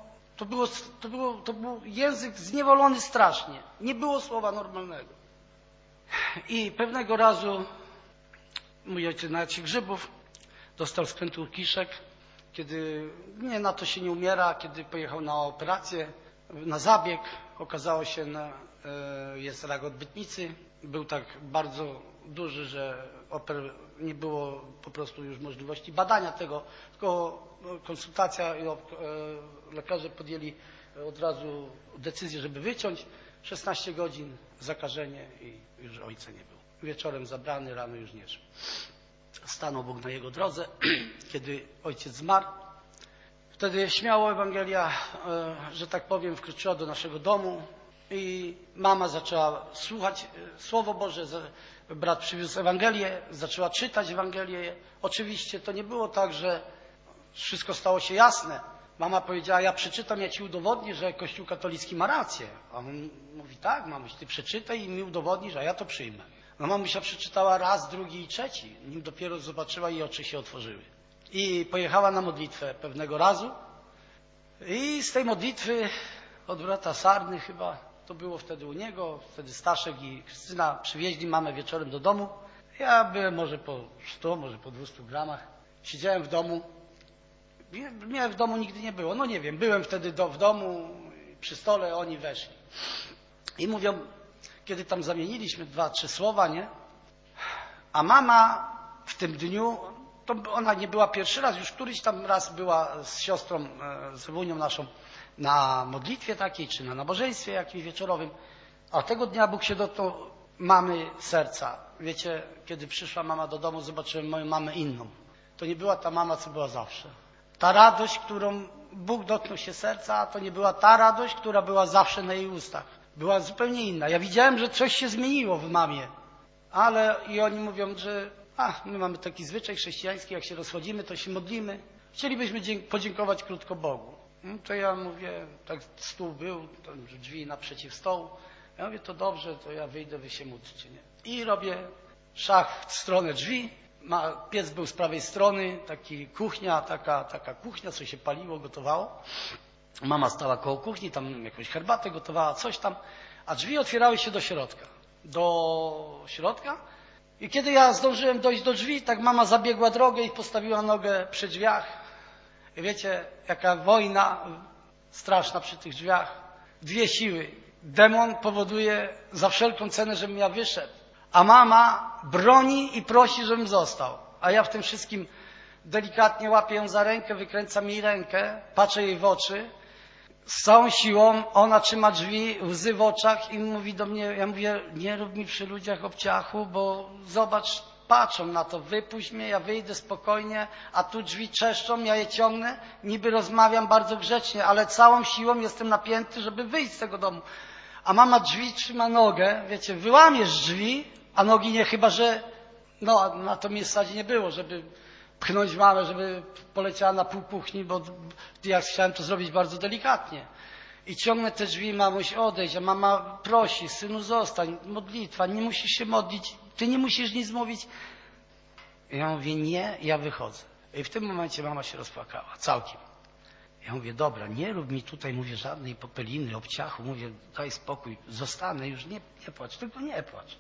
to był język zniewolony strasznie. Nie było słowa normalnego. I pewnego razu mój ojciec nawet się grzybów dostał skrętu kiszek, kiedy na to się nie umiera, kiedy pojechał na operację, na zabieg, okazało się, jest rak odbytnicy. Był tak bardzo duży, że nie było po prostu już możliwości badania tego, tylko konsultacja i lekarze podjęli od razu decyzję, żeby wyciąć. 16 godzin zakażenie i już ojca nie było. Wieczorem zabrany, rano już nie żył. Stanął Bóg na jego drodze, kiedy ojciec zmarł. Wtedy śmiało Ewangelia, że tak powiem, wkroczyła do naszego domu i mama zaczęła słuchać Słowo Boże. Brat przywiózł Ewangelię, zaczęła czytać Ewangelię. Oczywiście to nie było tak, że wszystko stało się jasne. Mama powiedziała, ja przeczytam, ja ci udowodnię, że Kościół katolicki ma rację. A on mówi, tak, mamuś, ty przeczytaj i mi udowodnisz, a ja to przyjmę. No mamusia przeczytała raz, drugi i trzeci, nim dopiero zobaczyła i oczy się otworzyły. I pojechała na modlitwę pewnego razu i z tej modlitwy od brata Sarny chyba, to było wtedy u niego, wtedy Staszek i Krystyna przywieźli mamę wieczorem do domu. Ja byłem może po 100, może po 200 gramach. Siedziałem w domu. Mnie w domu nigdy nie było. No nie wiem, byłem wtedy w domu, przy stole oni weszli. I mówią, kiedy tam zamieniliśmy 2-3 słowa, nie? A mama w tym dniu, to ona nie była pierwszy raz, już któryś tam raz była z siostrą, z Ewunią naszą na modlitwie takiej, czy na nabożeństwie jakimś wieczorowym. A tego dnia Bóg się dotknął mamy serca. Wiecie, kiedy przyszła mama do domu, zobaczyłem moją mamę inną. To nie była ta mama, co była zawsze. Ta radość, którą Bóg dotknął się serca, to nie była ta radość, która była zawsze na jej ustach. Była zupełnie inna. Ja widziałem, że coś się zmieniło w mamie. Ale i oni mówią, że my mamy taki zwyczaj chrześcijański, jak się rozchodzimy, to się modlimy. Chcielibyśmy podziękować krótko Bogu. No to ja mówię, tak stół był, tam drzwi naprzeciw stołu. Ja mówię, to dobrze, to ja wyjdę, wy się módlcie, nie? I robię szach w stronę drzwi. Piec był z prawej strony, taka kuchnia, co się paliło, gotowało. Mama stała koło kuchni, tam jakąś herbatę gotowała, coś tam, a drzwi otwierały się do środka. I kiedy ja zdążyłem dojść do drzwi, tak mama zabiegła drogę i postawiła nogę przy drzwiach. I wiecie, jaka wojna straszna przy tych drzwiach. Dwie siły. Demon powoduje za wszelką cenę, żebym ja wyszedł. A mama broni i prosi, żebym został. A ja w tym wszystkim delikatnie łapię ją za rękę, wykręcam jej rękę, patrzę jej w oczy. Z całą siłą ona trzyma drzwi, łzy w oczach i mówi do mnie, ja mówię, nie rób mi przy ludziach obciachu, bo zobacz, patrzą na to, wypuść mnie, ja wyjdę spokojnie, a tu drzwi trzeszczą, ja je ciągnę, niby rozmawiam bardzo grzecznie, ale całą siłą jestem napięty, żeby wyjść z tego domu. A mama drzwi trzyma nogę, wiecie, wyłamiesz drzwi, a nogi nie, chyba że, no na to miejscu nie było, żeby pchnąć mamę, żeby poleciała na pół kuchni, bo ja chciałem to zrobić bardzo delikatnie. I ciągnę te drzwi, mamuś odejść, a mama prosi, synu zostań, modlitwa, nie musisz się modlić, ty nie musisz nic mówić. I ja mówię, nie, ja wychodzę. I w tym momencie mama się rozpłakała, całkiem. Ja mówię, dobra, nie rób mi tutaj, mówię, żadnej popeliny, obciachu, mówię, daj spokój, zostanę, już nie płacz, tylko nie płacz.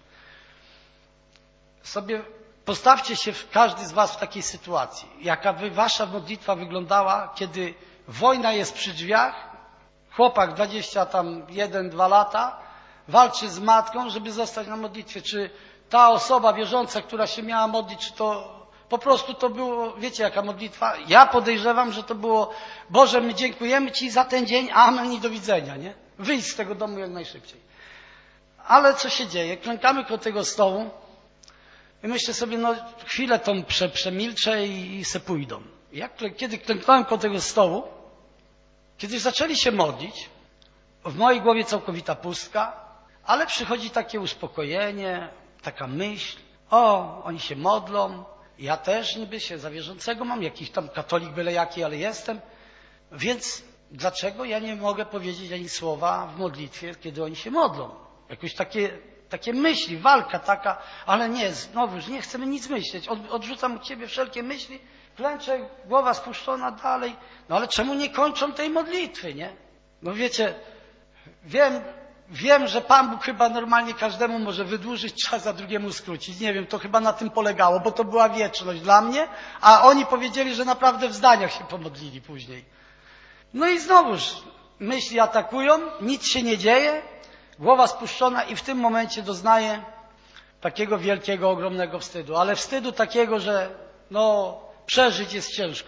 Sobie postawcie się, każdy z was w takiej sytuacji, jaka wasza modlitwa wyglądała, kiedy wojna jest przy drzwiach, chłopak 21-2 lata walczy z matką, żeby zostać na modlitwie. Czy ta osoba wierząca, która się miała modlić, czy to po prostu to było, wiecie jaka modlitwa? Ja podejrzewam, że to było, Boże, my dziękujemy Ci za ten dzień, amen i do widzenia, nie? Wyjść z tego domu jak najszybciej. Ale co się dzieje? Klękamy koło tego stołu i myślę sobie, no chwilę tą przemilczę i se pójdą. Kiedy klęknąłem koło tego stołu, kiedy zaczęli się modlić, w mojej głowie całkowita pustka, ale przychodzi takie uspokojenie, taka myśl, oni się modlą, ja też niby się za wierzącego mam, jakiś tam katolik byle jaki, ale jestem, więc dlaczego ja nie mogę powiedzieć ani słowa w modlitwie, kiedy oni się modlą? Jakoś takie myśli, walka taka, ale nie, znowuż nie chcemy nic myśleć, odrzucam od Ciebie wszelkie myśli, klęczę, głowa spuszczona dalej, no ale czemu nie kończą tej modlitwy, nie? No wiecie, wiem, że Pan Bóg chyba normalnie każdemu może wydłużyć czas, a drugiemu skrócić. Nie wiem, to chyba na tym polegało, bo to była wieczność dla mnie, a oni powiedzieli, że naprawdę w zdaniach się pomodlili później. No i znowuż myśli atakują, nic się nie dzieje, głowa spuszczona i w tym momencie doznaję takiego wielkiego, ogromnego wstydu. Ale wstydu takiego, że przeżyć jest ciężko.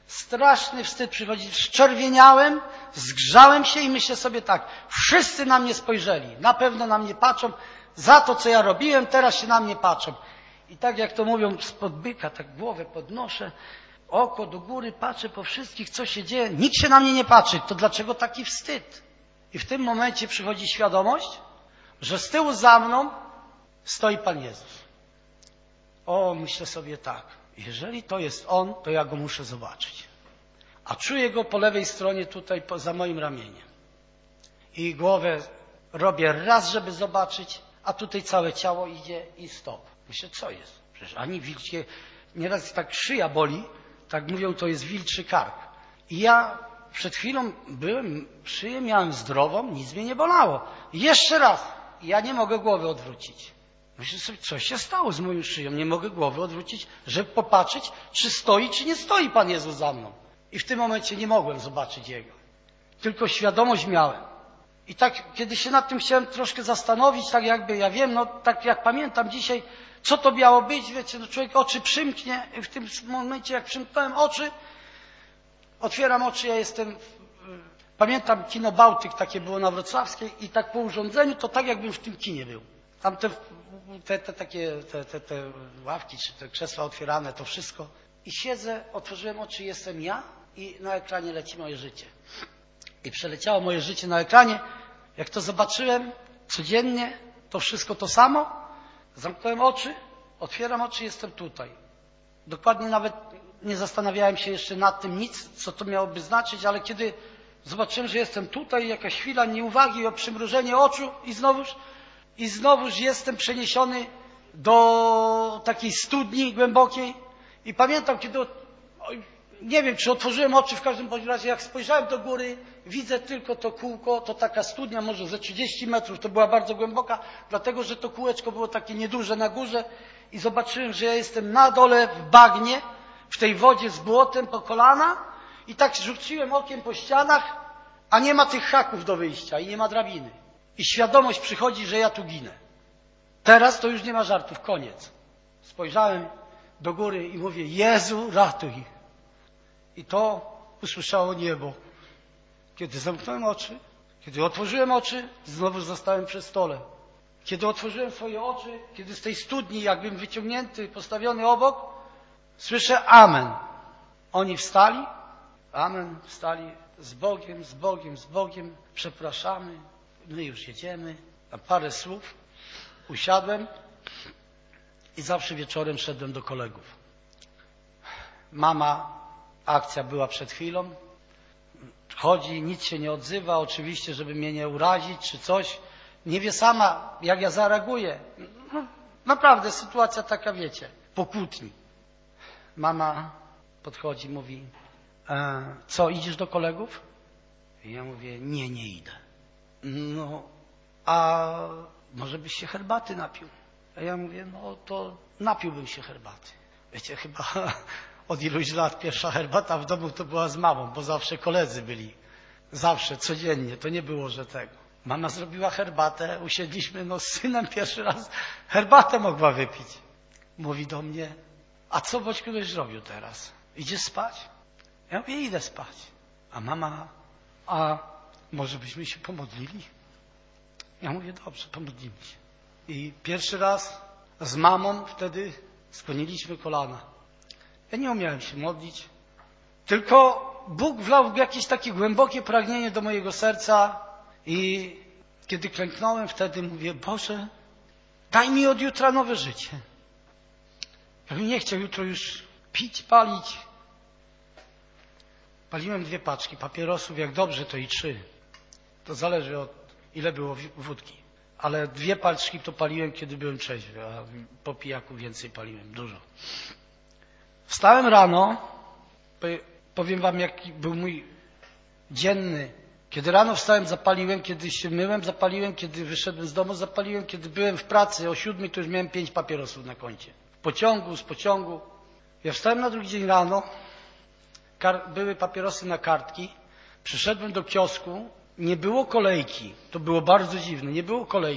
Straszny wstyd przychodzi. Zczerwieniałem, zgrzałem się i myślę sobie tak, wszyscy na mnie spojrzeli. Na pewno na mnie patrzą. Za to, co ja robiłem, teraz się na mnie patrzą. I tak jak to mówią, spod byka, tak głowę podnoszę, oko do góry, patrzę po wszystkich, co się dzieje. Nikt się na mnie nie patrzy. To dlaczego taki wstyd? I w tym momencie przychodzi świadomość, że z tyłu za mną stoi Pan Jezus. O, myślę sobie tak, jeżeli to jest On, to ja Go muszę zobaczyć. A czuję Go po lewej stronie tutaj za moim ramieniem. I głowę robię raz, żeby zobaczyć, a tutaj całe ciało idzie i stop. Myślę, co jest? Przecież ani wilcie, nieraz tak szyja boli, tak mówią, to jest wilczy kark. I ja przed chwilą szyję miałem zdrową, nic mnie nie bolało. Jeszcze raz. I ja nie mogę głowy odwrócić. Myślę sobie, co się stało z moją szyją? Nie mogę głowy odwrócić, żeby popatrzeć, czy stoi, czy nie stoi Pan Jezus za mną. I w tym momencie nie mogłem zobaczyć Jego. Tylko świadomość miałem. I tak, kiedy się nad tym chciałem troszkę zastanowić, tak jakby, ja wiem, no tak jak pamiętam dzisiaj, co to miało być, wiecie, no człowiek oczy przymknie. I w tym momencie, jak przymknąłem oczy, otwieram oczy, ja jestem... Pamiętam kino Bałtyk, takie było na Wrocławskiej i tak po urządzeniu, to tak jakbym w tym kinie był. Tam te ławki, czy te krzesła otwierane, to wszystko. I siedzę, otworzyłem oczy, jestem ja i na ekranie leci moje życie. I przeleciało moje życie na ekranie. Jak to zobaczyłem codziennie, to wszystko to samo. Zamknąłem oczy, otwieram oczy, jestem tutaj. Dokładnie nawet nie zastanawiałem się jeszcze nad tym nic, co to miałoby znaczyć, ale kiedy zobaczyłem, że jestem tutaj, jakaś chwila nieuwagi, o przymrużenie oczu i znowuż jestem przeniesiony do takiej studni głębokiej. I pamiętam, kiedy, nie wiem, czy otworzyłem oczy, w każdym bądź razie, jak spojrzałem do góry, widzę tylko to kółko, to taka studnia, może ze 30 metrów, to była bardzo głęboka, dlatego, że to kółeczko było takie nieduże na górze i zobaczyłem, że ja jestem na dole w bagnie, w tej wodzie z błotem po kolana i tak rzuciłem okiem po ścianach, a nie ma tych haków do wyjścia i nie ma drabiny. I świadomość przychodzi, że ja tu ginę. Teraz to już nie ma żartów, koniec. Spojrzałem do góry i mówię, Jezu, ratuj. I to usłyszało niebo. Kiedy zamknąłem oczy, kiedy otworzyłem oczy, znowu zostałem przy stole. Kiedy otworzyłem swoje oczy, kiedy z tej studni, jakbym wyciągnięty, postawiony obok, słyszę amen. Oni wstali, amen, wstali z Bogiem, z Bogiem, z Bogiem, przepraszamy, my już jedziemy. Na parę słów usiadłem i zawsze wieczorem szedłem do kolegów. Mama, akcja była przed chwilą, chodzi, nic się nie odzywa, oczywiście, żeby mnie nie urazić czy coś. Nie wie sama, jak ja zareaguję. No, naprawdę, sytuacja taka, wiecie, po kłótni. Mama podchodzi, mówi, co, idziesz do kolegów? I ja mówię, nie idę. No, a może byś się herbaty napił? A ja mówię, no to napiłbym się herbaty. Wiecie, chyba od iluś lat pierwsza herbata w domu to była z mamą, bo zawsze koledzy byli. Zawsze, codziennie. To nie było, że tego. Mama zrobiła herbatę, usiedliśmy, no z synem pierwszy raz herbatę mogła wypić. Mówi do mnie, a co Boćku byś zrobił teraz? Idziesz spać? Ja mówię, idę spać. A mama, a może byśmy się pomodlili? Ja mówię, dobrze, pomodlimy się. I pierwszy raz z mamą wtedy skłoniliśmy kolana. Ja nie umiałem się modlić, tylko Bóg wlał jakieś takie głębokie pragnienie do mojego serca i kiedy klęknąłem, wtedy mówię, Boże, daj mi od jutra nowe życie. Ja bym nie chciał jutro już pić, palić. Paliłem 2 paczki papierosów, jak dobrze to i 3. To zależy od ile było wódki. Ale 2 paczki to paliłem, kiedy byłem trzeźwy, a po pijaku więcej paliłem, dużo. Wstałem rano, powiem wam, jaki był mój dzienny. Kiedy rano wstałem, zapaliłem, kiedy się myłem, zapaliłem, kiedy wyszedłem z domu, zapaliłem, kiedy byłem w pracy o 7, to już miałem 5 papierosów na koncie. Z pociągu. Ja wstałem na drugi dzień rano, były papierosy na kartki, przyszedłem do kiosku, nie było kolejki, to było bardzo dziwne, nie było kolejki,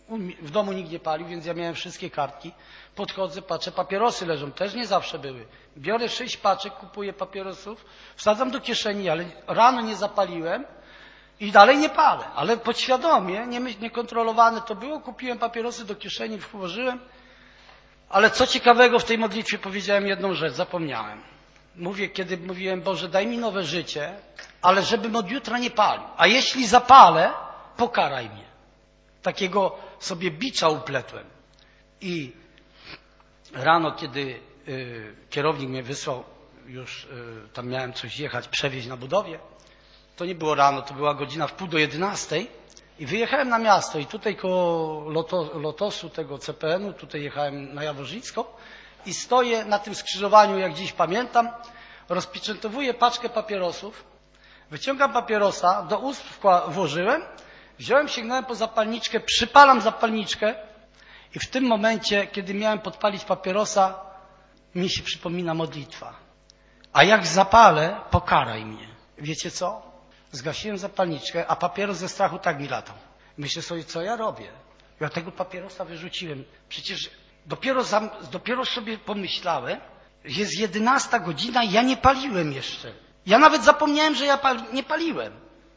w domu nikt nie palił, więc ja miałem wszystkie kartki. Podchodzę, patrzę, papierosy leżą, też nie zawsze były. Biorę 6 paczek, kupuję papierosów, wsadzam do kieszeni, ale rano nie zapaliłem i dalej nie palę. Ale podświadomie, niekontrolowane to było, kupiłem papierosy do kieszeni, włożyłem. Ale co ciekawego w tej modlitwie powiedziałem jedną rzecz, zapomniałem. Kiedy mówiłem, Boże, daj mi nowe życie, ale żebym od jutra nie palił. A jeśli zapalę, pokaraj mnie. Takiego sobie bicza upletłem. I rano, kiedy kierownik mnie wysłał, już tam miałem coś jechać, przewieźć na budowie, to nie było rano, to była godzina 10:30 i wyjechałem na miasto i tutaj koło Lotosu, tego CPN-u, tutaj jechałem na Jaworzycko i stoję na tym skrzyżowaniu, jak dziś pamiętam, rozpieczętowuję paczkę papierosów, wyciągam papierosa, do ust włożyłem, wziąłem, sięgnąłem po zapalniczkę, przypalam zapalniczkę i w tym momencie, kiedy miałem podpalić papierosa, mi się przypomina modlitwa. A jak zapalę, pokaraj mnie. Wiecie co? Zgasiłem zapalniczkę, a papieros ze strachu tak mi latał. Myślę sobie, co ja robię? Ja tego papierosa wyrzuciłem. Przecież dopiero sobie pomyślałem, jest 11 godzina i ja nie paliłem jeszcze. Ja nawet zapomniałem, że ja nie paliłem.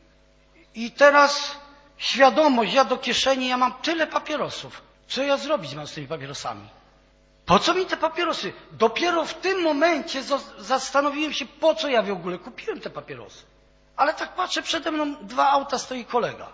I teraz świadomość, ja do kieszeni, ja mam tyle papierosów. Co ja zrobić mam z tymi papierosami? Po co mi te papierosy? Dopiero w tym momencie zastanowiłem się, po co ja w ogóle kupiłem te papierosy. Ale tak patrzę, przede mną 2 auta stoi kolega.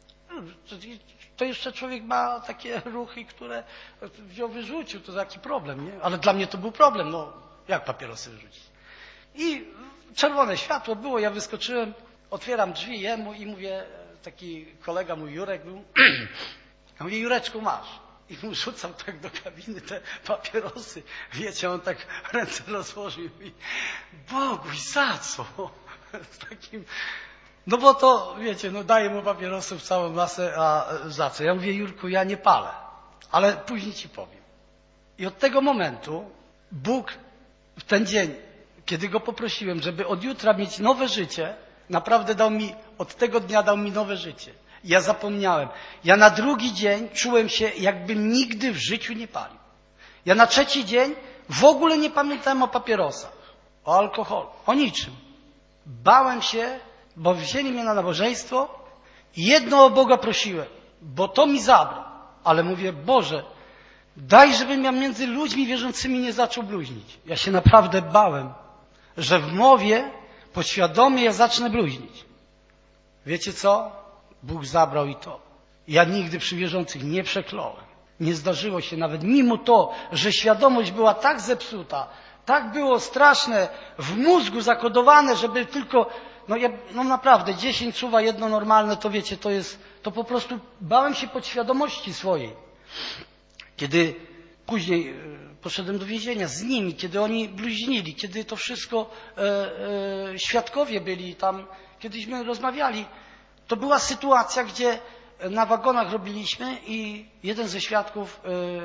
To jeszcze człowiek ma takie ruchy, które wziął, wyrzucił, to taki problem, nie? Ale dla mnie to był problem, no jak papierosy wyrzucić? I czerwone światło było, ja wyskoczyłem, otwieram drzwi jemu i mówię, taki kolega mój Jurek był, ja mówię, Jureczku, masz. I mu rzucam tak do kabiny te papierosy. Wiecie, on tak ręce rozłożył i Boguś, za co? Z takim, no bo to, wiecie, no daję mu papierosów całą masę, a za co? Ja mówię, Jurku, ja nie palę, ale później ci powiem. I od tego momentu Bóg w ten dzień, kiedy go poprosiłem, żeby od jutra mieć nowe życie, naprawdę od tego dnia dał mi nowe życie. Ja zapomniałem. Ja na drugi dzień czułem się, jakbym nigdy w życiu nie palił. Ja na 3. dzień w ogóle nie pamiętałem o papierosach, o alkoholu, o niczym. Bałem się, bo wzięli mnie na nabożeństwo i jedno o Boga prosiłem, bo to mi zabrał. Ale mówię, Boże, daj, żebym ja między ludźmi wierzącymi nie zaczął bluźnić. Ja się naprawdę bałem, że w mowie podświadomie ja zacznę bluźnić. Wiecie co? Bóg zabrał i to. Ja nigdy przy wierzących nie przekląłem. Nie zdarzyło się nawet, mimo to, że świadomość była tak zepsuta, tak było straszne, w mózgu zakodowane, żeby tylko, no naprawdę, 10 czuwa, jedno normalne, to wiecie, to po prostu bałem się podświadomości swojej. Kiedy później poszedłem do więzienia z nimi, kiedy oni bluźnili, kiedy to wszystko świadkowie byli tam, kiedyśmy rozmawiali, to była sytuacja, gdzie na wagonach robiliśmy i jeden ze świadków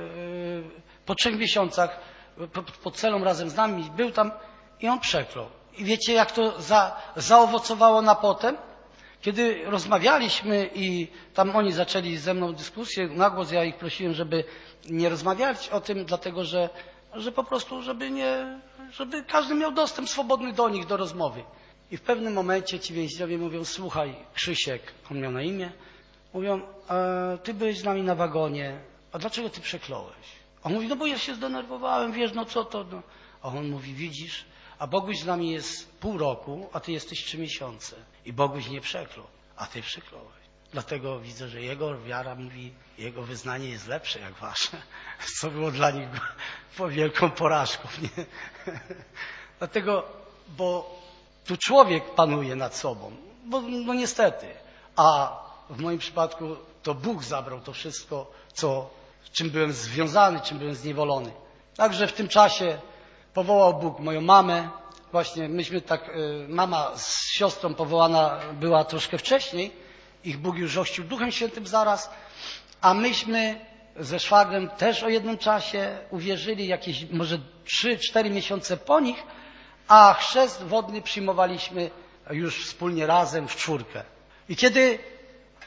po 3 miesiącach pod celą razem z nami był tam i on przeklął. I wiecie, jak to zaowocowało na potem? Kiedy rozmawialiśmy i tam oni zaczęli ze mną dyskusję na głos, ja ich prosiłem, żeby nie rozmawiać o tym, dlatego że po prostu, żeby każdy miał dostęp swobodny do nich, do rozmowy. I w pewnym momencie ci więźniowie mówią, słuchaj, Krzysiek, on miał na imię, mówią, ty byłeś z nami na wagonie, a dlaczego ty przekląłeś? On mówi, no bo ja się zdenerwowałem, wiesz, no co to, no. A on mówi, widzisz, a Boguś z nami jest pół roku, a ty jesteś 3 miesiące. I Boguś nie przeklął, a ty przekląłeś. Dlatego widzę, że jego wiara mówi, jego wyznanie jest lepsze jak wasze, co było dla nich wielką porażką, nie? Dlatego, bo tu człowiek panuje nad sobą, bo no niestety, a w moim przypadku to Bóg zabrał to wszystko, czym byłem związany, czym byłem zniewolony. Także w tym czasie powołał Bóg moją mamę. Właśnie myśmy tak, mama z siostrą powołana była troszkę wcześniej. Ich Bóg już ochrzcił Duchem Świętym zaraz. A myśmy ze szwagrem też o jednym czasie uwierzyli, jakieś może 3-4 miesiące po nich, a chrzest wodny przyjmowaliśmy już wspólnie razem w 4. I kiedy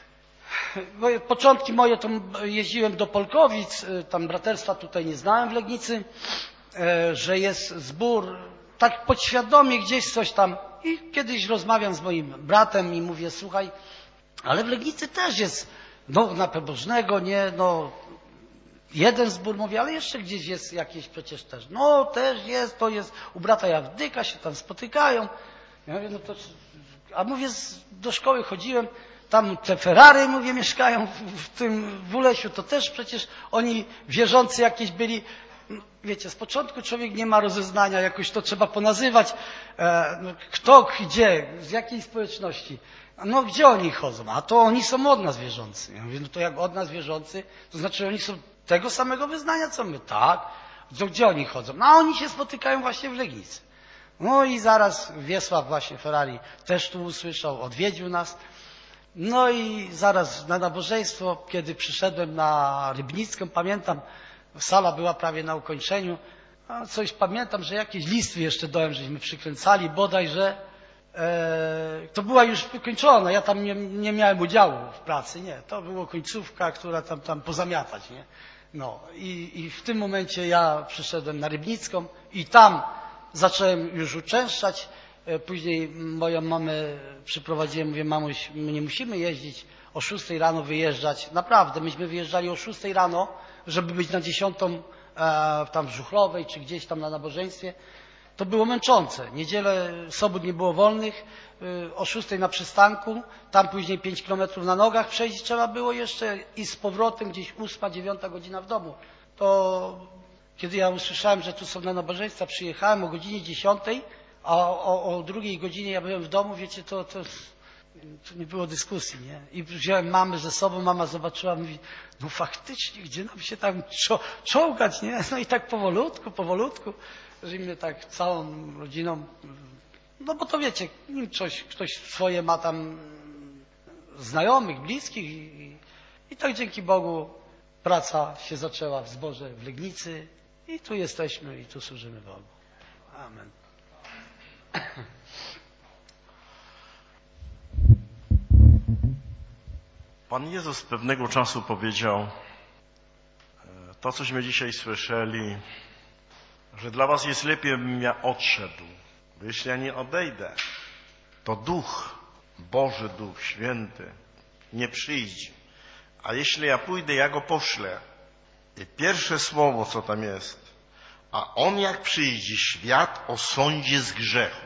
Początki moje to jeździłem do Polkowic, tam braterstwa tutaj nie znałem w Legnicy, że jest zbór, tak podświadomie gdzieś coś tam. I kiedyś rozmawiam z moim bratem i mówię, słuchaj, ale w Legnicy też jest, no na pobożnego, nie, no jeden zbór, mówię, ale jeszcze gdzieś jest jakieś przecież też. No też jest, to jest, u brata Jawdyka się tam spotykają. Ja mówię, no to, a mówię, do szkoły chodziłem, tam te Ferrary, mówię, mieszkają w tym w Ulesiu, to też przecież oni wierzący jakieś byli. Wiecie, z początku człowiek nie ma rozeznania, jakoś to trzeba ponazywać, kto, gdzie, z jakiej społeczności. No gdzie oni chodzą? A to oni są od nas wierzący. Ja mówię, no to jak od nas wierzący, to znaczy oni są tego samego wyznania, co my. Tak. To gdzie oni chodzą? No a oni się spotykają właśnie w Legnicy. No i zaraz Wiesław właśnie Ferrari też tu usłyszał, odwiedził nas. No i zaraz na nabożeństwo, kiedy przyszedłem na Rybnicką, pamiętam, sala była prawie na ukończeniu, a coś pamiętam, że jakieś listy jeszcze dołem, żeśmy przykręcali, bodajże to była już wykończona, ja tam nie miałem udziału w pracy, nie, to była końcówka, która tam pozamiatać, nie. No i w tym momencie ja przyszedłem na Rybnicką i tam zacząłem już uczęszczać. Później moją mamę przyprowadziłem, mówię, mamuś, my nie musimy jeździć o 6 rano wyjeżdżać. Naprawdę, myśmy wyjeżdżali o 6 rano, żeby być na 10 tam w Żuchlowej, czy gdzieś tam na nabożeństwie. To było męczące. Niedzielę, sobot nie było wolnych. O 6 na przystanku, tam później 5 kilometrów na nogach przejść trzeba było jeszcze i z powrotem gdzieś 8, 9 godzina w domu. To kiedy ja usłyszałem, że tu są na nabożeństwa, przyjechałem o godzinie 10, a o 2 godzinie ja byłem w domu, wiecie, to nie było dyskusji, nie? I wziąłem mamę ze sobą, mama zobaczyła, mówi, no faktycznie, gdzie nam się tam czołgać, nie? No i tak powolutku, że mnie tak całą rodziną, no bo to wiecie, ktoś swoje ma tam znajomych, bliskich i tak dzięki Bogu praca się zaczęła w zborze w Legnicy i tu jesteśmy i tu służymy Bogu. Amen. Pan Jezus pewnego czasu powiedział, to cośmy dzisiaj słyszeli, że dla was jest lepiej, bym ja odszedł, bo jeśli ja nie odejdę, to Duch, Boży Duch Święty nie przyjdzie. A jeśli ja pójdę, ja Go poszlę. I pierwsze słowo, co tam jest, a On jak przyjdzie, świat osądzi z grzechu.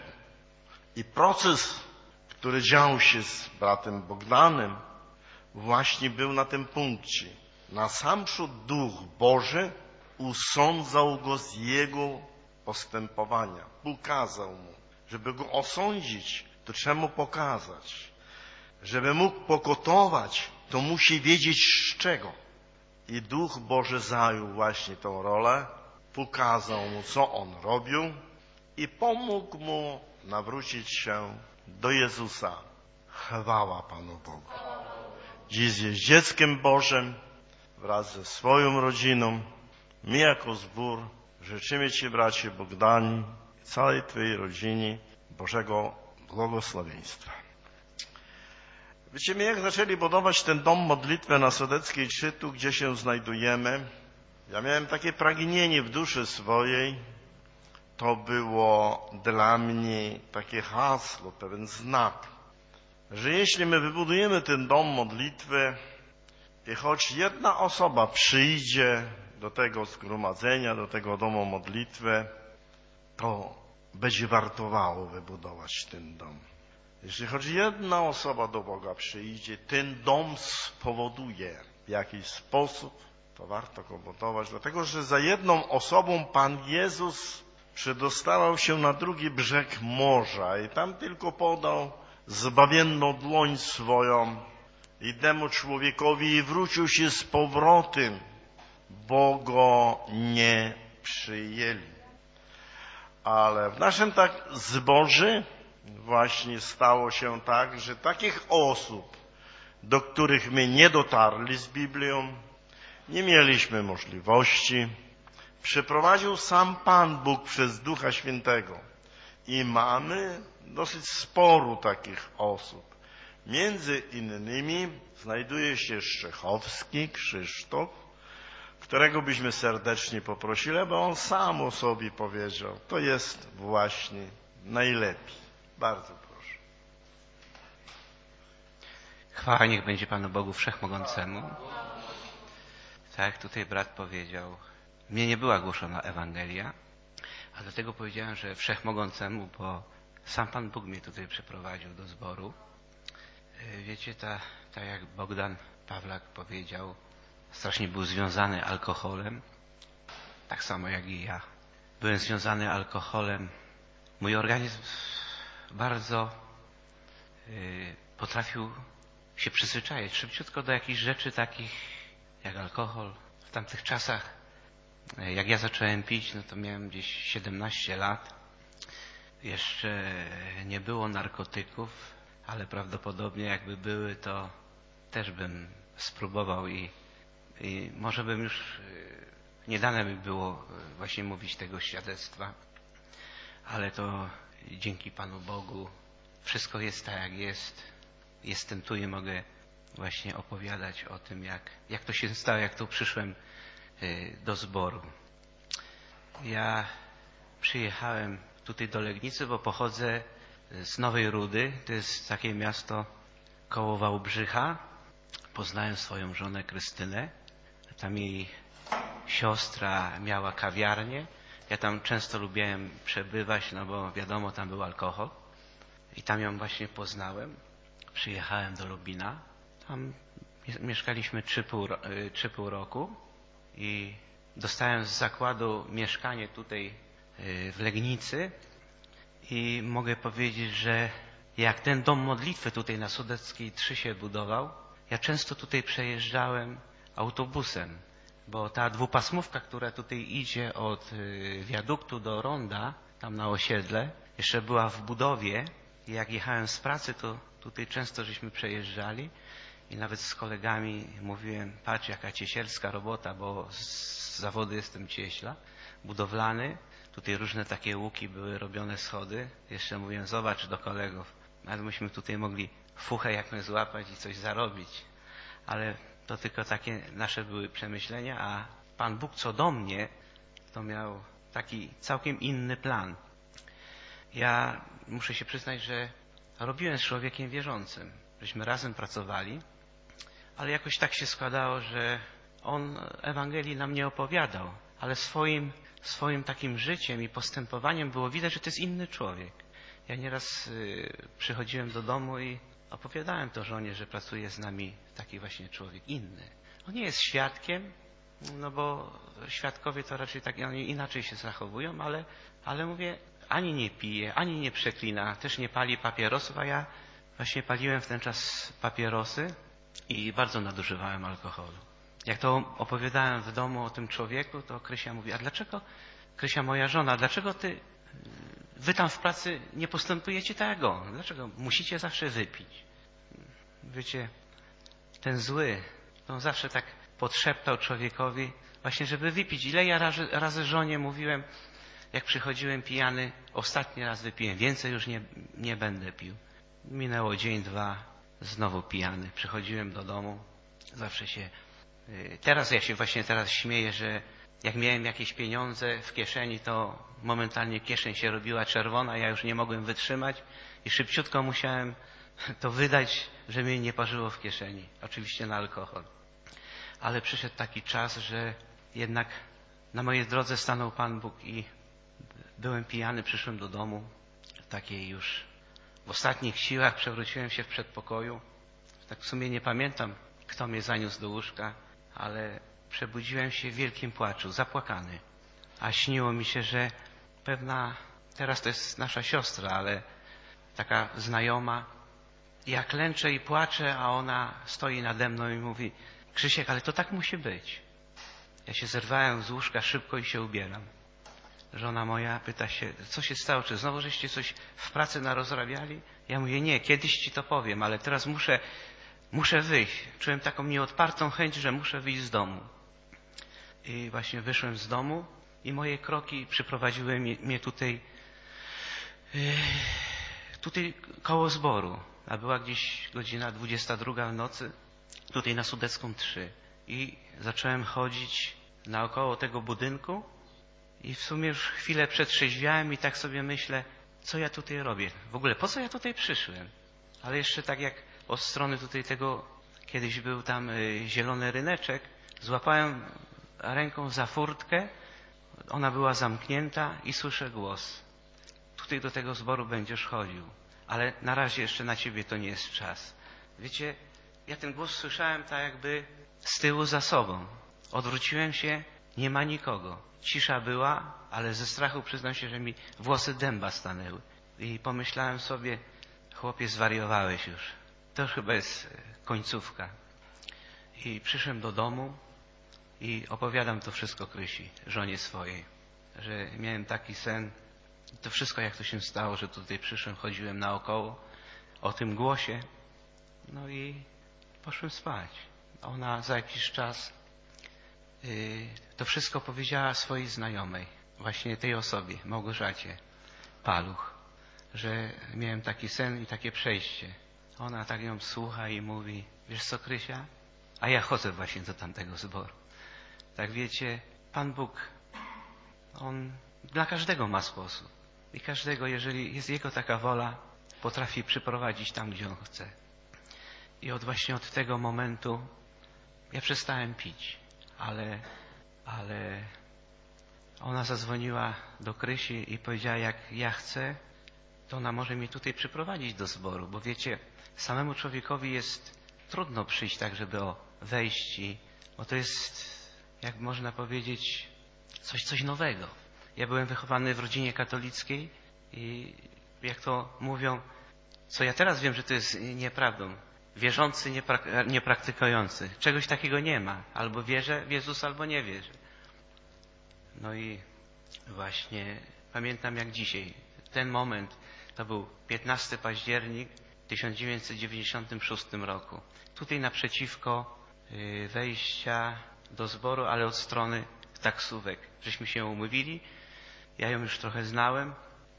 I proces, który działo się z bratem Bogdanem, właśnie był na tym punkcie. Nasamprzód Duch Boży usądzał go z jego postępowania. Ukazał mu. Żeby go osądzić, to trzeba mu pokazać. Żeby mógł pokutować, to musi wiedzieć z czego. I Duch Boży zajął właśnie tą rolę, pokazał mu, co on robił i pomógł mu nawrócić się do Jezusa. Chwała Panu Bogu. Dziś jest dzieckiem Bożym wraz ze swoją rodziną. My jako zbór życzymy Ci, bracie Bogdani, i całej Twojej rodzinie Bożego błogosławieństwa. Wiecie, my jak zaczęli budować ten dom modlitwy na Sodeckiej 3, tu gdzie się znajdujemy, ja miałem takie pragnienie w duszy swojej. To było dla mnie takie hasło, pewien znak, że jeśli my wybudujemy ten dom modlitwy i choć jedna osoba przyjdzie do tego zgromadzenia, do tego domu modlitwy, to będzie wartowało wybudować ten dom. Jeśli choć jedna osoba do Boga przyjdzie, ten dom spowoduje w jakiś sposób, to warto go budować, dlatego że za jedną osobą Pan Jezus przedostawał się na drugi brzeg morza i tam tylko podał zbawienną dłoń swoją i temu człowiekowi i wrócił się z powrotem, bo go nie przyjęli. Ale w naszym tak zborze właśnie stało się tak, że takich osób, do których my nie dotarli z Biblią, nie mieliśmy możliwości, przyprowadził sam Pan Bóg przez Ducha Świętego. I mamy dosyć sporo takich osób. Między innymi znajduje się Szczechowski Krzysztof, którego byśmy serdecznie poprosili, aby on sam o sobie powiedział. To jest właśnie najlepiej. Bardzo proszę. Chwała niech będzie Panu Bogu Wszechmogącemu. Tak jak tutaj brat powiedział, mnie nie była głoszona Ewangelia, a dlatego powiedziałem, że Wszechmogącemu, bo sam Pan Bóg mnie tutaj przeprowadził do zboru. Wiecie, tak jak Bogdan Pawlak powiedział, strasznie był związany alkoholem, tak samo jak i ja. Byłem związany alkoholem. Mój organizm bardzo potrafił się przyzwyczaić szybciutko do jakichś rzeczy takich jak alkohol. W tamtych czasach, jak ja zacząłem pić, no to miałem gdzieś 17 lat. Jeszcze nie było narkotyków, ale prawdopodobnie jakby były, to też bym spróbował i może bym już nie dane mi było właśnie mówić tego świadectwa, ale to dzięki Panu Bogu wszystko jest tak jak jest. Jestem tu i mogę właśnie opowiadać o tym, jak to się stało, jak tu przyszłem do zboru. Ja przyjechałem tutaj do Legnicy, bo pochodzę z Nowej Rudy. To jest takie miasto koło Wałbrzycha. Poznałem swoją żonę Krystynę. Tam jej siostra miała kawiarnię. Ja tam często lubiłem przebywać, no bo wiadomo, tam był alkohol. I tam ją właśnie poznałem. Przyjechałem do Lubina. Tam mieszkaliśmy 3,5 roku i dostałem z zakładu mieszkanie tutaj w Legnicy i mogę powiedzieć, że jak ten dom modlitwy tutaj na Sudeckiej 3 się budował, ja często tutaj przejeżdżałem autobusem, bo ta dwupasmówka, która tutaj idzie od wiaduktu do ronda, tam na osiedle, jeszcze była w budowie i jak jechałem z pracy, to tutaj często żeśmy przejeżdżali i nawet z kolegami mówiłem, patrz jaka ciesielska robota, bo z zawodu jestem cieśla, budowlany. Tutaj różne takie łuki były robione, schody. Jeszcze mówiłem, zobacz do kolegów, ale myśmy tutaj mogli fuchę jakąś złapać i coś zarobić. Ale to tylko takie nasze były przemyślenia, a Pan Bóg co do mnie, to miał taki całkiem inny plan. Ja muszę się przyznać, że robiłem z człowiekiem wierzącym. Żeśmy razem pracowali, ale jakoś tak się składało, że on Ewangelii nam nie opowiadał, ale swoim takim życiem i postępowaniem było widać, że to jest inny człowiek. Ja nieraz przychodziłem do domu i opowiadałem to żonie, że pracuje z nami taki właśnie człowiek inny. On nie jest świadkiem, no bo świadkowie to raczej tak, oni inaczej się zachowują, ale mówię, ani nie pije, ani nie przeklina, też nie pali papierosów, a ja właśnie paliłem w ten czas papierosy i bardzo nadużywałem alkoholu. Jak to opowiadałem w domu o tym człowieku, to Krysia mówi, a dlaczego, Krysia moja żona, dlaczego wy tam w pracy nie postępujecie tak jak on? Dlaczego musicie zawsze wypić? Wiecie, ten zły, on zawsze tak podszeptał człowiekowi właśnie, żeby wypić. Ile ja razy żonie mówiłem, jak przychodziłem pijany, ostatni raz wypiłem, więcej już nie będę pił. Minęło dzień, 2, znowu pijany. Przychodziłem do domu, zawsze się... Teraz ja się właśnie śmieję, że jak miałem jakieś pieniądze w kieszeni, to momentalnie kieszeń się robiła czerwona, ja już nie mogłem wytrzymać i szybciutko musiałem to wydać, żeby mnie nie parzyło w kieszeni. Oczywiście na alkohol. Ale przyszedł taki czas, że jednak na mojej drodze stanął Pan Bóg i byłem pijany, przyszłem do domu, takiej już w ostatnich siłach przewróciłem się w przedpokoju. Tak w sumie nie pamiętam, kto mnie zaniósł do łóżka, ale przebudziłem się w wielkim płaczu, zapłakany. A śniło mi się, że pewna, teraz to jest nasza siostra, ale taka znajoma, ja klęczę i płaczę, a ona stoi nade mną i mówi, Krzysiek, ale to tak musi być. Ja się zerwałem z łóżka szybko i się ubieram. Żona moja pyta się, co się stało, czy znowu żeście coś w pracy narozrabiali? Ja mówię, nie, kiedyś ci to powiem, ale teraz muszę wyjść. Czułem taką nieodpartą chęć, że muszę wyjść z domu. I właśnie wyszłem z domu i moje kroki przyprowadziły mnie tutaj koło zboru. a była gdzieś godzina 22 w nocy, tutaj na Sudecką 3. I zacząłem chodzić naokoło tego budynku i w sumie już chwilę przetrzeźwiałem i tak sobie myślę, co ja tutaj robię? W ogóle po co ja tutaj przyszłem? Ale jeszcze tak jak od strony tutaj tego, kiedyś był tam zielony ryneczek, złapałem ręką za furtkę, ona była zamknięta i słyszę głos. Tutaj do tego zboru będziesz chodził, ale na razie jeszcze na ciebie to nie jest czas. Wiecie, ja ten głos słyszałem tak jakby z tyłu za sobą. Odwróciłem się, nie ma nikogo. Cisza była, ale ze strachu przyznam się, że mi włosy dęba stanęły. I pomyślałem sobie, chłopie, zwariowałeś już. To chyba jest końcówka. I przyszedłem do domu i opowiadam to wszystko Krysi, żonie swojej, że miałem taki sen. To wszystko jak to się stało, że tutaj przyszłem, chodziłem naokoło o tym głosie. No i poszłem spać. Ona za jakiś czas to wszystko powiedziała swojej znajomej, właśnie tej osobie, Małgorzacie Paluch, że miałem taki sen i takie przejście. Ona tak ją słucha i mówi, wiesz co, Krysia? A ja chodzę właśnie do tamtego zboru. Tak wiecie, Pan Bóg, On dla każdego ma sposób. I każdego, jeżeli jest Jego taka wola, potrafi przyprowadzić tam, gdzie On chce. I właśnie od tego momentu ja przestałem pić. Ale ona zadzwoniła do Krysi i powiedziała, jak ja chcę, to ona może mnie tutaj przyprowadzić do zboru. Bo wiecie, samemu człowiekowi jest trudno przyjść tak, żeby wejść, bo to jest, jak można powiedzieć, coś nowego. Ja byłem wychowany w rodzinie katolickiej i jak to mówią, co ja teraz wiem, że to jest nieprawdą. Wierzący, niepraktykujący. Czegoś takiego nie ma. Albo wierzę w Jezusa, albo nie wierzę. No i właśnie pamiętam jak dzisiaj. Ten moment to był 15 październik 1996 roku. Tutaj naprzeciwko wejścia do zboru, ale od strony taksówek. Żeśmy się umówili. Ja ją już trochę znałem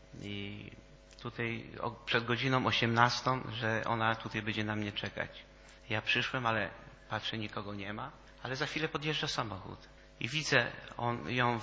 i tutaj przed godziną 18, że ona tutaj będzie na mnie czekać. Ja przyszłem, ale patrzę, nikogo nie ma, ale za chwilę podjeżdża samochód i widzę ją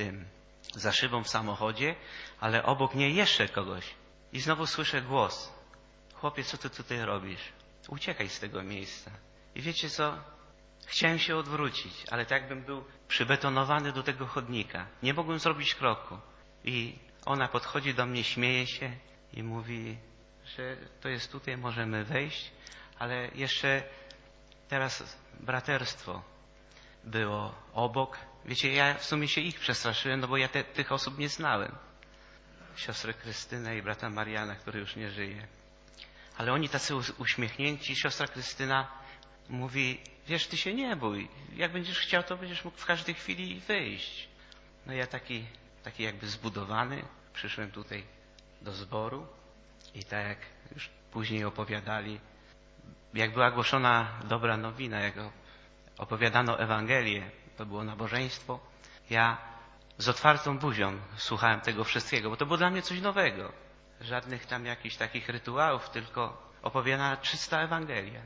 za szybą w samochodzie, ale obok niej jeszcze kogoś. I znowu słyszę głos. Chłopie, co ty tutaj robisz? Uciekaj z tego miejsca. I wiecie co? Chciałem się odwrócić, ale tak jakbym był przybetonowany do tego chodnika. Nie mogłem zrobić kroku. I ona podchodzi do mnie, śmieje się i mówi, że to jest tutaj, możemy wejść, ale jeszcze teraz braterstwo było obok. Wiecie, ja w sumie się ich przestraszyłem, no bo ja tych osób nie znałem. Siostrę Krystynę i brata Mariana, który już nie żyje. Ale oni tacy uśmiechnięci. Siostra Krystyna mówi, wiesz, ty się nie bój. Jak będziesz chciał, to będziesz mógł w każdej chwili wyjść. No ja taki jakby zbudowany przyszłem tutaj do zboru i tak jak już później opowiadali, jak była głoszona dobra nowina, jak opowiadano Ewangelię, to było nabożeństwo, ja z otwartą buzią słuchałem tego wszystkiego, bo to było dla mnie coś nowego. Żadnych tam jakichś takich rytuałów, tylko opowiadana czysta Ewangelia.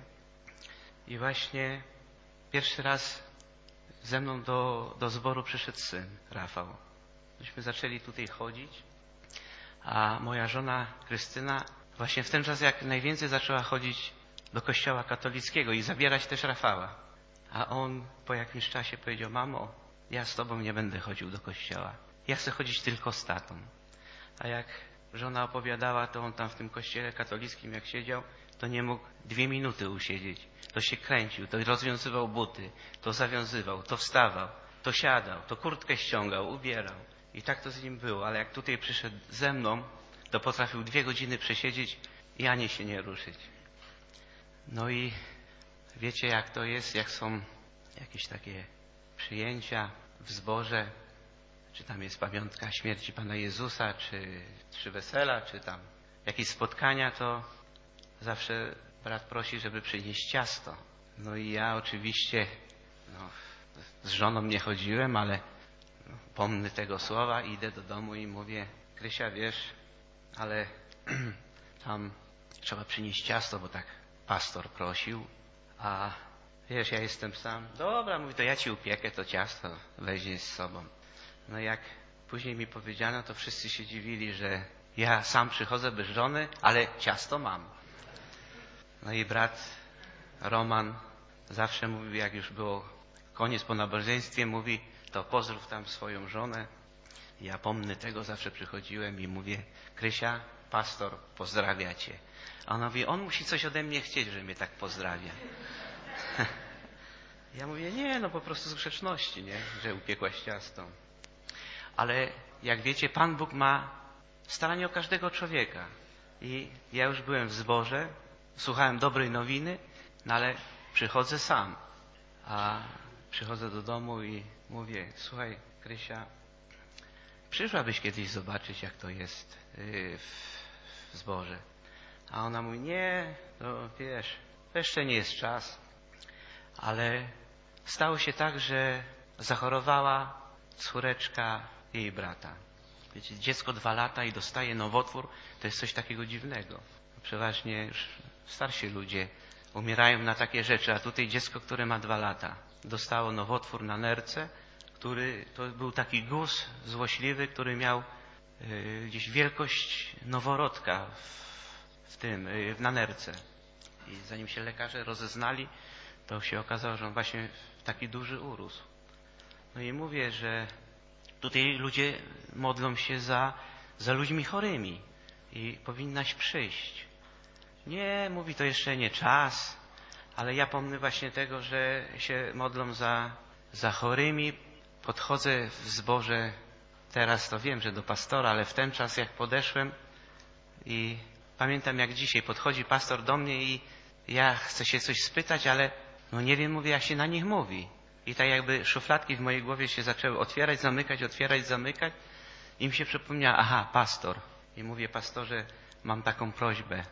I właśnie pierwszy raz ze mną do zboru przyszedł syn, Rafał. Myśmy zaczęli tutaj chodzić, a moja żona Krystyna właśnie w ten czas jak najwięcej zaczęła chodzić do kościoła katolickiego i zabierać też Rafała. A on po jakimś czasie powiedział, mamo, ja z tobą nie będę chodził do kościoła. Ja chcę chodzić tylko z tatą. A jak żona opowiadała, to on tam w tym kościele katolickim jak siedział, to nie mógł 2 minuty usiedzieć. To się kręcił, to rozwiązywał buty, to zawiązywał, to wstawał, to siadał, to kurtkę ściągał, ubierał. I tak to z nim było, ale jak tutaj przyszedł ze mną, to potrafił 2 godziny przesiedzieć i ani się nie ruszyć. No i wiecie jak to jest, jak są jakieś takie przyjęcia w zborze, czy tam jest pamiątka śmierci Pana Jezusa, czy wesela, czy tam jakieś spotkania, to zawsze brat prosi, żeby przynieść ciasto. No i ja oczywiście z żoną nie chodziłem, ale pomnę tego słowa, idę do domu i mówię, Krysia, wiesz, ale tam trzeba przynieść ciasto, bo tak pastor prosił, a wiesz, ja jestem sam. Dobra, mówi, to ja ci upiekę to ciasto, weźmiesz z sobą. No jak później mi powiedziano, to wszyscy się dziwili, że ja sam przychodzę bez żony, ale ciasto mam. No i brat Roman zawsze mówił, jak już było koniec po nabożeństwie, mówi, to pozdrów tam swoją żonę. Ja pomnę tego, zawsze przychodziłem i mówię, Krysia, pastor pozdrawia cię. A ona mówi, on musi coś ode mnie chcieć, że mnie tak pozdrawia. Ja mówię, nie, no po prostu z grzeczności, nie, że upiekłaś ciasto. Ale jak wiecie, Pan Bóg ma staranie o każdego człowieka. I ja już byłem w zborze, słuchałem dobrej nowiny, no ale przychodzę sam. A przychodzę do domu i mówię, słuchaj, Krysia, przyszłabyś kiedyś zobaczyć, jak to jest w zborze. A ona mówi, nie, no wiesz, jeszcze nie jest czas. Ale stało się tak, że zachorowała córeczka jej brata. Wiecie, dziecko 2 lata i dostaje nowotwór, to jest coś takiego dziwnego. Przeważnie już starsi ludzie umierają na takie rzeczy, a tutaj dziecko, które ma 2 lata, dostało nowotwór na nerce, to był taki guz złośliwy, który miał gdzieś wielkość noworodka na nerce. I zanim się lekarze rozeznali, to się okazało, że on właśnie taki duży urósł. No i mówię, że tutaj ludzie modlą się za ludźmi chorymi i powinnaś przyjść. Nie, mówi, to jeszcze nie czas, ale ja pomnę właśnie tego, że się modlą za chorymi. Podchodzę w zborze, teraz to wiem, że do pastora, ale w ten czas jak podeszłem i pamiętam jak dzisiaj, podchodzi pastor do mnie i ja chcę się coś spytać, ale no nie wiem, mówię, jak się na nich mówi. I tak jakby szufladki w mojej głowie się zaczęły otwierać, zamykać. I mi się przypomniało, aha, pastor. I mówię, pastorze, mam taką prośbę.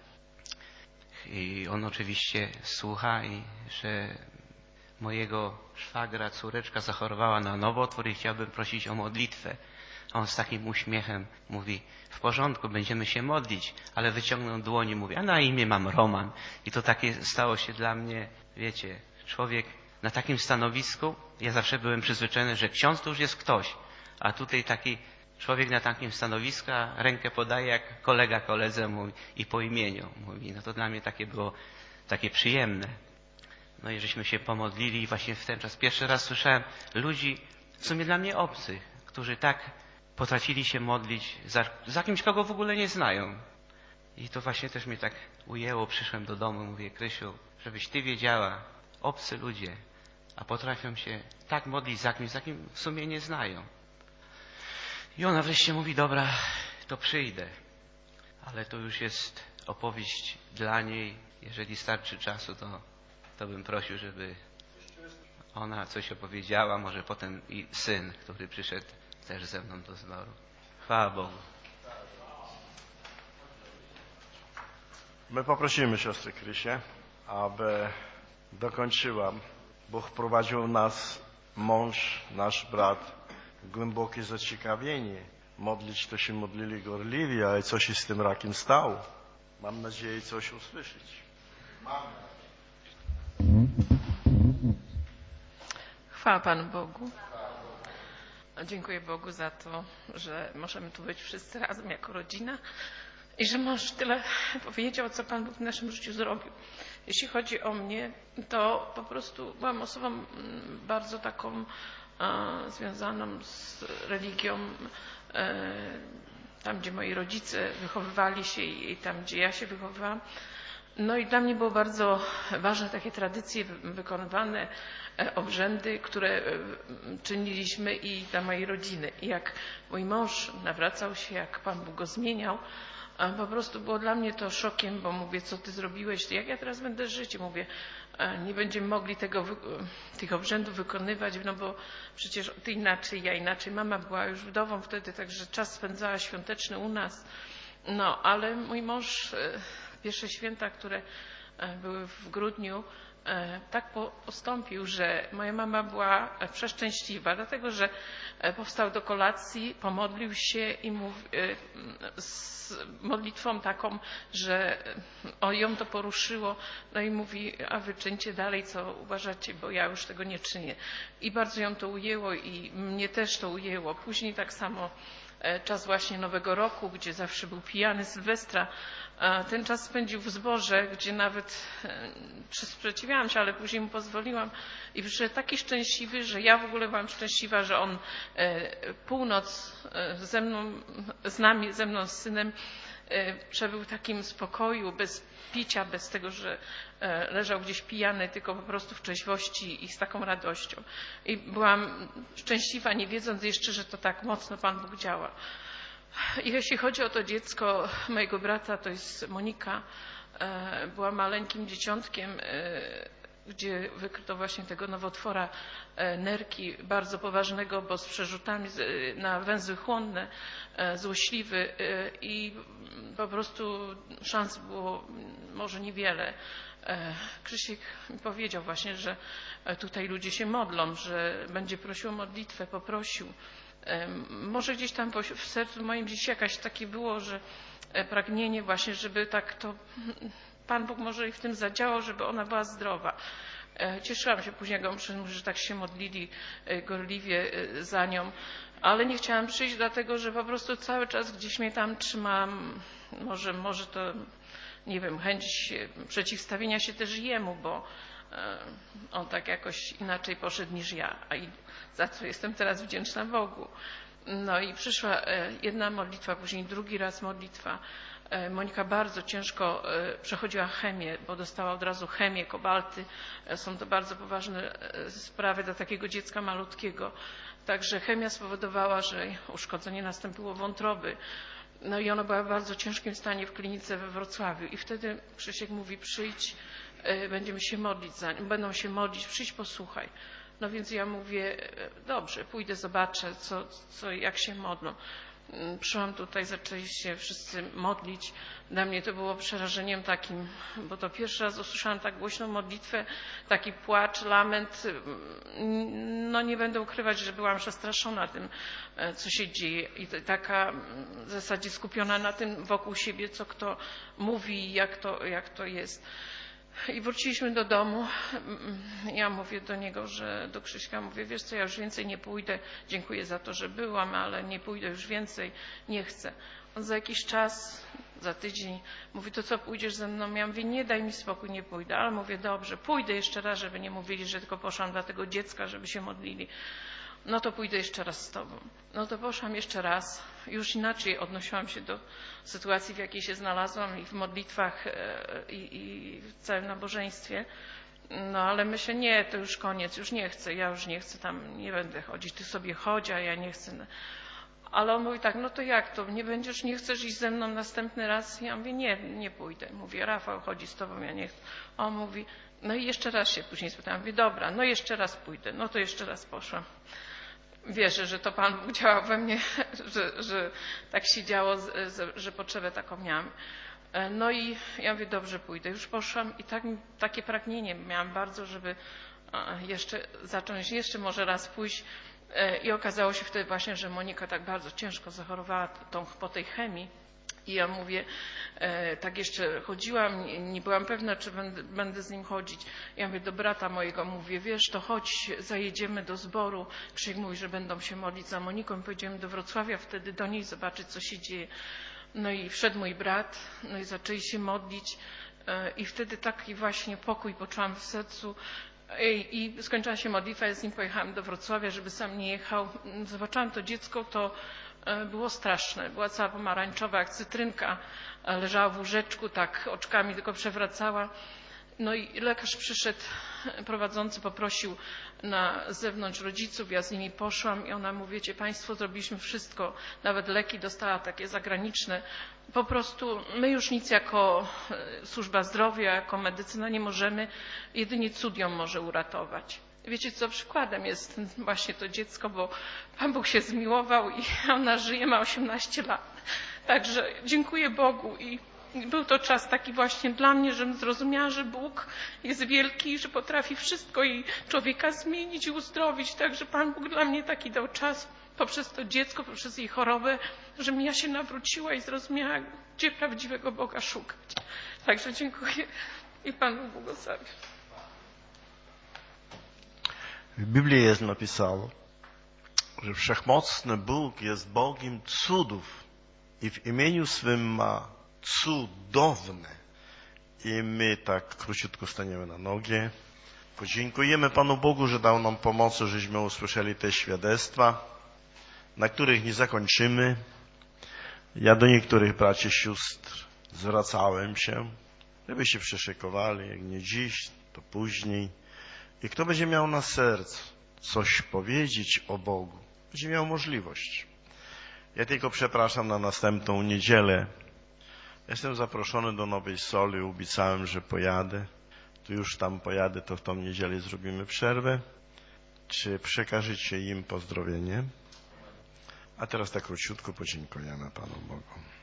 I on oczywiście słucha i że mojego szwagra, córeczka zachorowała na nowotwór i chciałbym prosić o modlitwę. A on z takim uśmiechem mówi, w porządku, będziemy się modlić, ale wyciągnął dłoń i mówi, a na imię mam Roman. I to takie stało się dla mnie, wiecie, człowiek na takim stanowisku, ja zawsze byłem przyzwyczajony, że ksiądz to już jest ktoś, a tutaj taki człowiek na takim stanowisku rękę podaje jak kolega koledze mówi i po imieniu mówi. No to dla mnie takie było takie przyjemne. No i żeśmy się pomodlili i właśnie w ten czas pierwszy raz słyszałem ludzi, w sumie dla mnie obcych, którzy tak potrafili się modlić za kimś, kogo w ogóle nie znają. I to właśnie też mnie tak ujęło. Przyszłem do domu, mówię, Krysiu, żebyś ty wiedziała, obcy ludzie, a potrafią się tak modlić za kim w sumie nie znają. I ona wreszcie mówi, dobra, to przyjdę. Ale to już jest opowieść dla niej. Jeżeli starczy czasu, to bym prosił, żeby ona coś opowiedziała. Może potem i syn, który przyszedł też ze mną do zboru. Chwała Bogu. My poprosimy siostrę Krysię, aby dokończyła. Bóg prowadził nas, mąż, nasz brat, w głębokie zaciekawienie. Modlić to się modlili gorliwie, ale co się z tym rakiem stało? Mam nadzieję coś usłyszeć. Chwała Panu Bogu. Dziękuję Bogu za to, że możemy tu być wszyscy razem jako rodzina i że mąż tyle powiedział, co Pan Bóg w naszym życiu zrobił. Jeśli chodzi o mnie, to po prostu byłam osobą bardzo taką związaną z religią, tam gdzie moi rodzice wychowywali się i tam gdzie ja się wychowywałam. No i dla mnie było bardzo ważne takie tradycje wykonywane, obrzędy, które czyniliśmy i dla mojej rodziny. I jak mój mąż nawracał się, jak Pan Bóg go zmieniał, po prostu było dla mnie to szokiem, bo mówię, co ty zrobiłeś, jak ja teraz będę żyć? Mówię, nie będziemy mogli tych obrzędów wykonywać, no bo przecież ty inaczej, ja inaczej. Mama była już wdową wtedy, także czas spędzała świąteczny u nas. No, ale mój mąż, pierwsze święta, które były w grudniu, tak postąpił, że moja mama była przeszczęśliwa, dlatego że powstał do kolacji, pomodlił się i z modlitwą taką, że ją to poruszyło, no i mówi, a wy czyńcie dalej, co uważacie, bo ja już tego nie czynię. I bardzo ją to ujęło i mnie też to ujęło. Później tak samo czas właśnie Nowego Roku, gdzie zawsze był pijany, Sylwestra. Ten czas spędził w zborze, gdzie nawet sprzeciwiałam się, ale później mu pozwoliłam i przyszedł taki szczęśliwy, że ja w ogóle byłam szczęśliwa, że on północ ze mną, z synem przebył w takim spokoju, bez picia, bez tego, że leżał gdzieś pijany, tylko po prostu w trzeźwości i z taką radością. I byłam szczęśliwa, nie wiedząc jeszcze, że to tak mocno Pan Bóg działa. I jeśli chodzi o to dziecko mojego brata, to jest Monika, była maleńkim dzieciątkiem, gdzie wykryto właśnie tego nowotwora nerki, bardzo poważnego, bo z przerzutami na węzły chłonne, złośliwy i po prostu szans było może niewiele. Krzysiek mi powiedział właśnie, że tutaj ludzie się modlą, że będzie prosił o modlitwę, poprosił. Może gdzieś tam w sercu moim gdzieś jakaś takie było, że pragnienie właśnie, żeby tak to Pan Bóg może i w tym zadziałał, żeby ona była zdrowa. Cieszyłam się później, jak on przyszedł, że tak się modlili gorliwie za nią, ale nie chciałam przyjść, dlatego że po prostu cały czas gdzieś mnie tam trzymałam. Może to, nie wiem, chęć przeciwstawienia się też jemu, bo on tak jakoś inaczej poszedł niż ja, i za co jestem teraz wdzięczna Bogu. No i przyszła jedna modlitwa, później drugi raz modlitwa. Monika bardzo ciężko przechodziła chemię, bo dostała od razu chemię, kobalty. Są to bardzo poważne sprawy dla takiego dziecka malutkiego. Także chemia spowodowała, że uszkodzenie nastąpiło wątroby. No i ona była w bardzo ciężkim stanie w klinice we Wrocławiu. I wtedy Krzysiek mówi, przyjdź, będziemy się modlić za nią, będą się modlić, przyjdź, posłuchaj. No więc ja mówię, dobrze, pójdę, zobaczę, jak się modlą. Przyszłam tutaj, zaczęli się wszyscy modlić. Dla mnie to było przerażeniem takim, bo to pierwszy raz usłyszałam tak głośną modlitwę, taki płacz, lament. No nie będę ukrywać, że byłam przestraszona tym, co się dzieje i taka w zasadzie skupiona na tym wokół siebie, co kto mówi i jak to jest. I wróciliśmy do domu. Ja mówię do niego, do Krzyśka mówię, wiesz co, ja już więcej nie pójdę. Dziękuję za to, że byłam, ale nie pójdę już więcej. Nie chcę. On za jakiś czas, za tydzień, mówi, to co, pójdziesz ze mną? Ja mówię, nie, daj mi spokój, nie pójdę. Ale mówię, dobrze, pójdę jeszcze raz, żeby nie mówili, że tylko poszłam dla tego dziecka, żeby się modlili. No to pójdę jeszcze raz z tobą. No to poszłam jeszcze raz. Już inaczej odnosiłam się do sytuacji, w jakiej się znalazłam i w modlitwach i w całym nabożeństwie. No ale myślę, nie, to już koniec, już nie chcę, ja już nie chcę tam, nie będę chodzić, ty sobie chodź, a ja nie chcę. Ale on mówi tak, no to jak to, nie chcesz iść ze mną następny raz? Ja mówię, nie pójdę. Mówię, Rafał chodzi z tobą, ja nie chcę. On mówi, no i jeszcze raz się później spytałam, mówię, dobra, no jeszcze raz pójdę. No to jeszcze raz poszłam. Wierzę, że to Pan Bóg działał we mnie, że tak się działo, że potrzebę taką miałam. No i ja mówię, dobrze, pójdę. Już poszłam i takie pragnienie miałam bardzo, żeby jeszcze zacząć, jeszcze może raz pójść. I okazało się wtedy właśnie, że Monika tak bardzo ciężko zachorowała po tej chemii. I ja mówię, tak jeszcze chodziłam, nie byłam pewna, czy będę z nim chodzić. Ja mówię do brata mojego, mówię, wiesz, to chodź, zajedziemy do zboru. Krzysiek mówi, że będą się modlić za Moniką. Pojedziemy do Wrocławia wtedy do niej zobaczyć, co się dzieje. No i wszedł mój brat, no i zaczęli się modlić. I wtedy taki właśnie pokój poczułam w sercu. I skończyła się modlitwa, ja z nim pojechałam do Wrocławia, żeby sam nie jechał. Zobaczyłam to dziecko, to było straszne. Była cała pomarańczowa, jak cytrynka. Leżała w łóżeczku, tak oczkami tylko przewracała. No i lekarz przyszedł, prowadzący poprosił na zewnątrz rodziców, ja z nimi poszłam i ona mówi, wiecie Państwo, zrobiliśmy wszystko, nawet leki dostała takie zagraniczne. Po prostu my już nic jako służba zdrowia, jako medycyna nie możemy, jedynie cud ją może uratować. Wiecie co, przykładem jest właśnie to dziecko, bo Pan Bóg się zmiłował i ona żyje, ma 18 lat. Także dziękuję Bogu i był to czas taki właśnie dla mnie, żebym zrozumiała, że Bóg jest wielki, że potrafi wszystko i człowieka zmienić i uzdrowić. Także Pan Bóg dla mnie taki dał czas poprzez to dziecko, poprzez jej chorobę, żebym ja się nawróciła i zrozumiała, gdzie prawdziwego Boga szukać. Także dziękuję i Panu błogosławię. W Biblii jest napisane, że Wszechmocny Bóg jest Bogiem cudów i w imieniu swym ma cudowne. I my tak króciutko staniemy na nogi. Podziękujemy Panu Bogu, że dał nam pomoc, żeśmy usłyszeli te świadectwa, na których nie zakończymy. Ja do niektórych braci i sióstr zwracałem się, żeby się przyszykowali, jak nie dziś, to później. I kto będzie miał na sercu coś powiedzieć o Bogu, będzie miał możliwość. Ja tylko przepraszam na następną niedzielę. Jestem zaproszony do Nowej Soli, obiecałem, że pojadę. Tu już tam pojadę, to w tą niedzielę zrobimy przerwę. Czy przekażecie im pozdrowienie? A teraz tak króciutko podziękujemy Panu Bogu.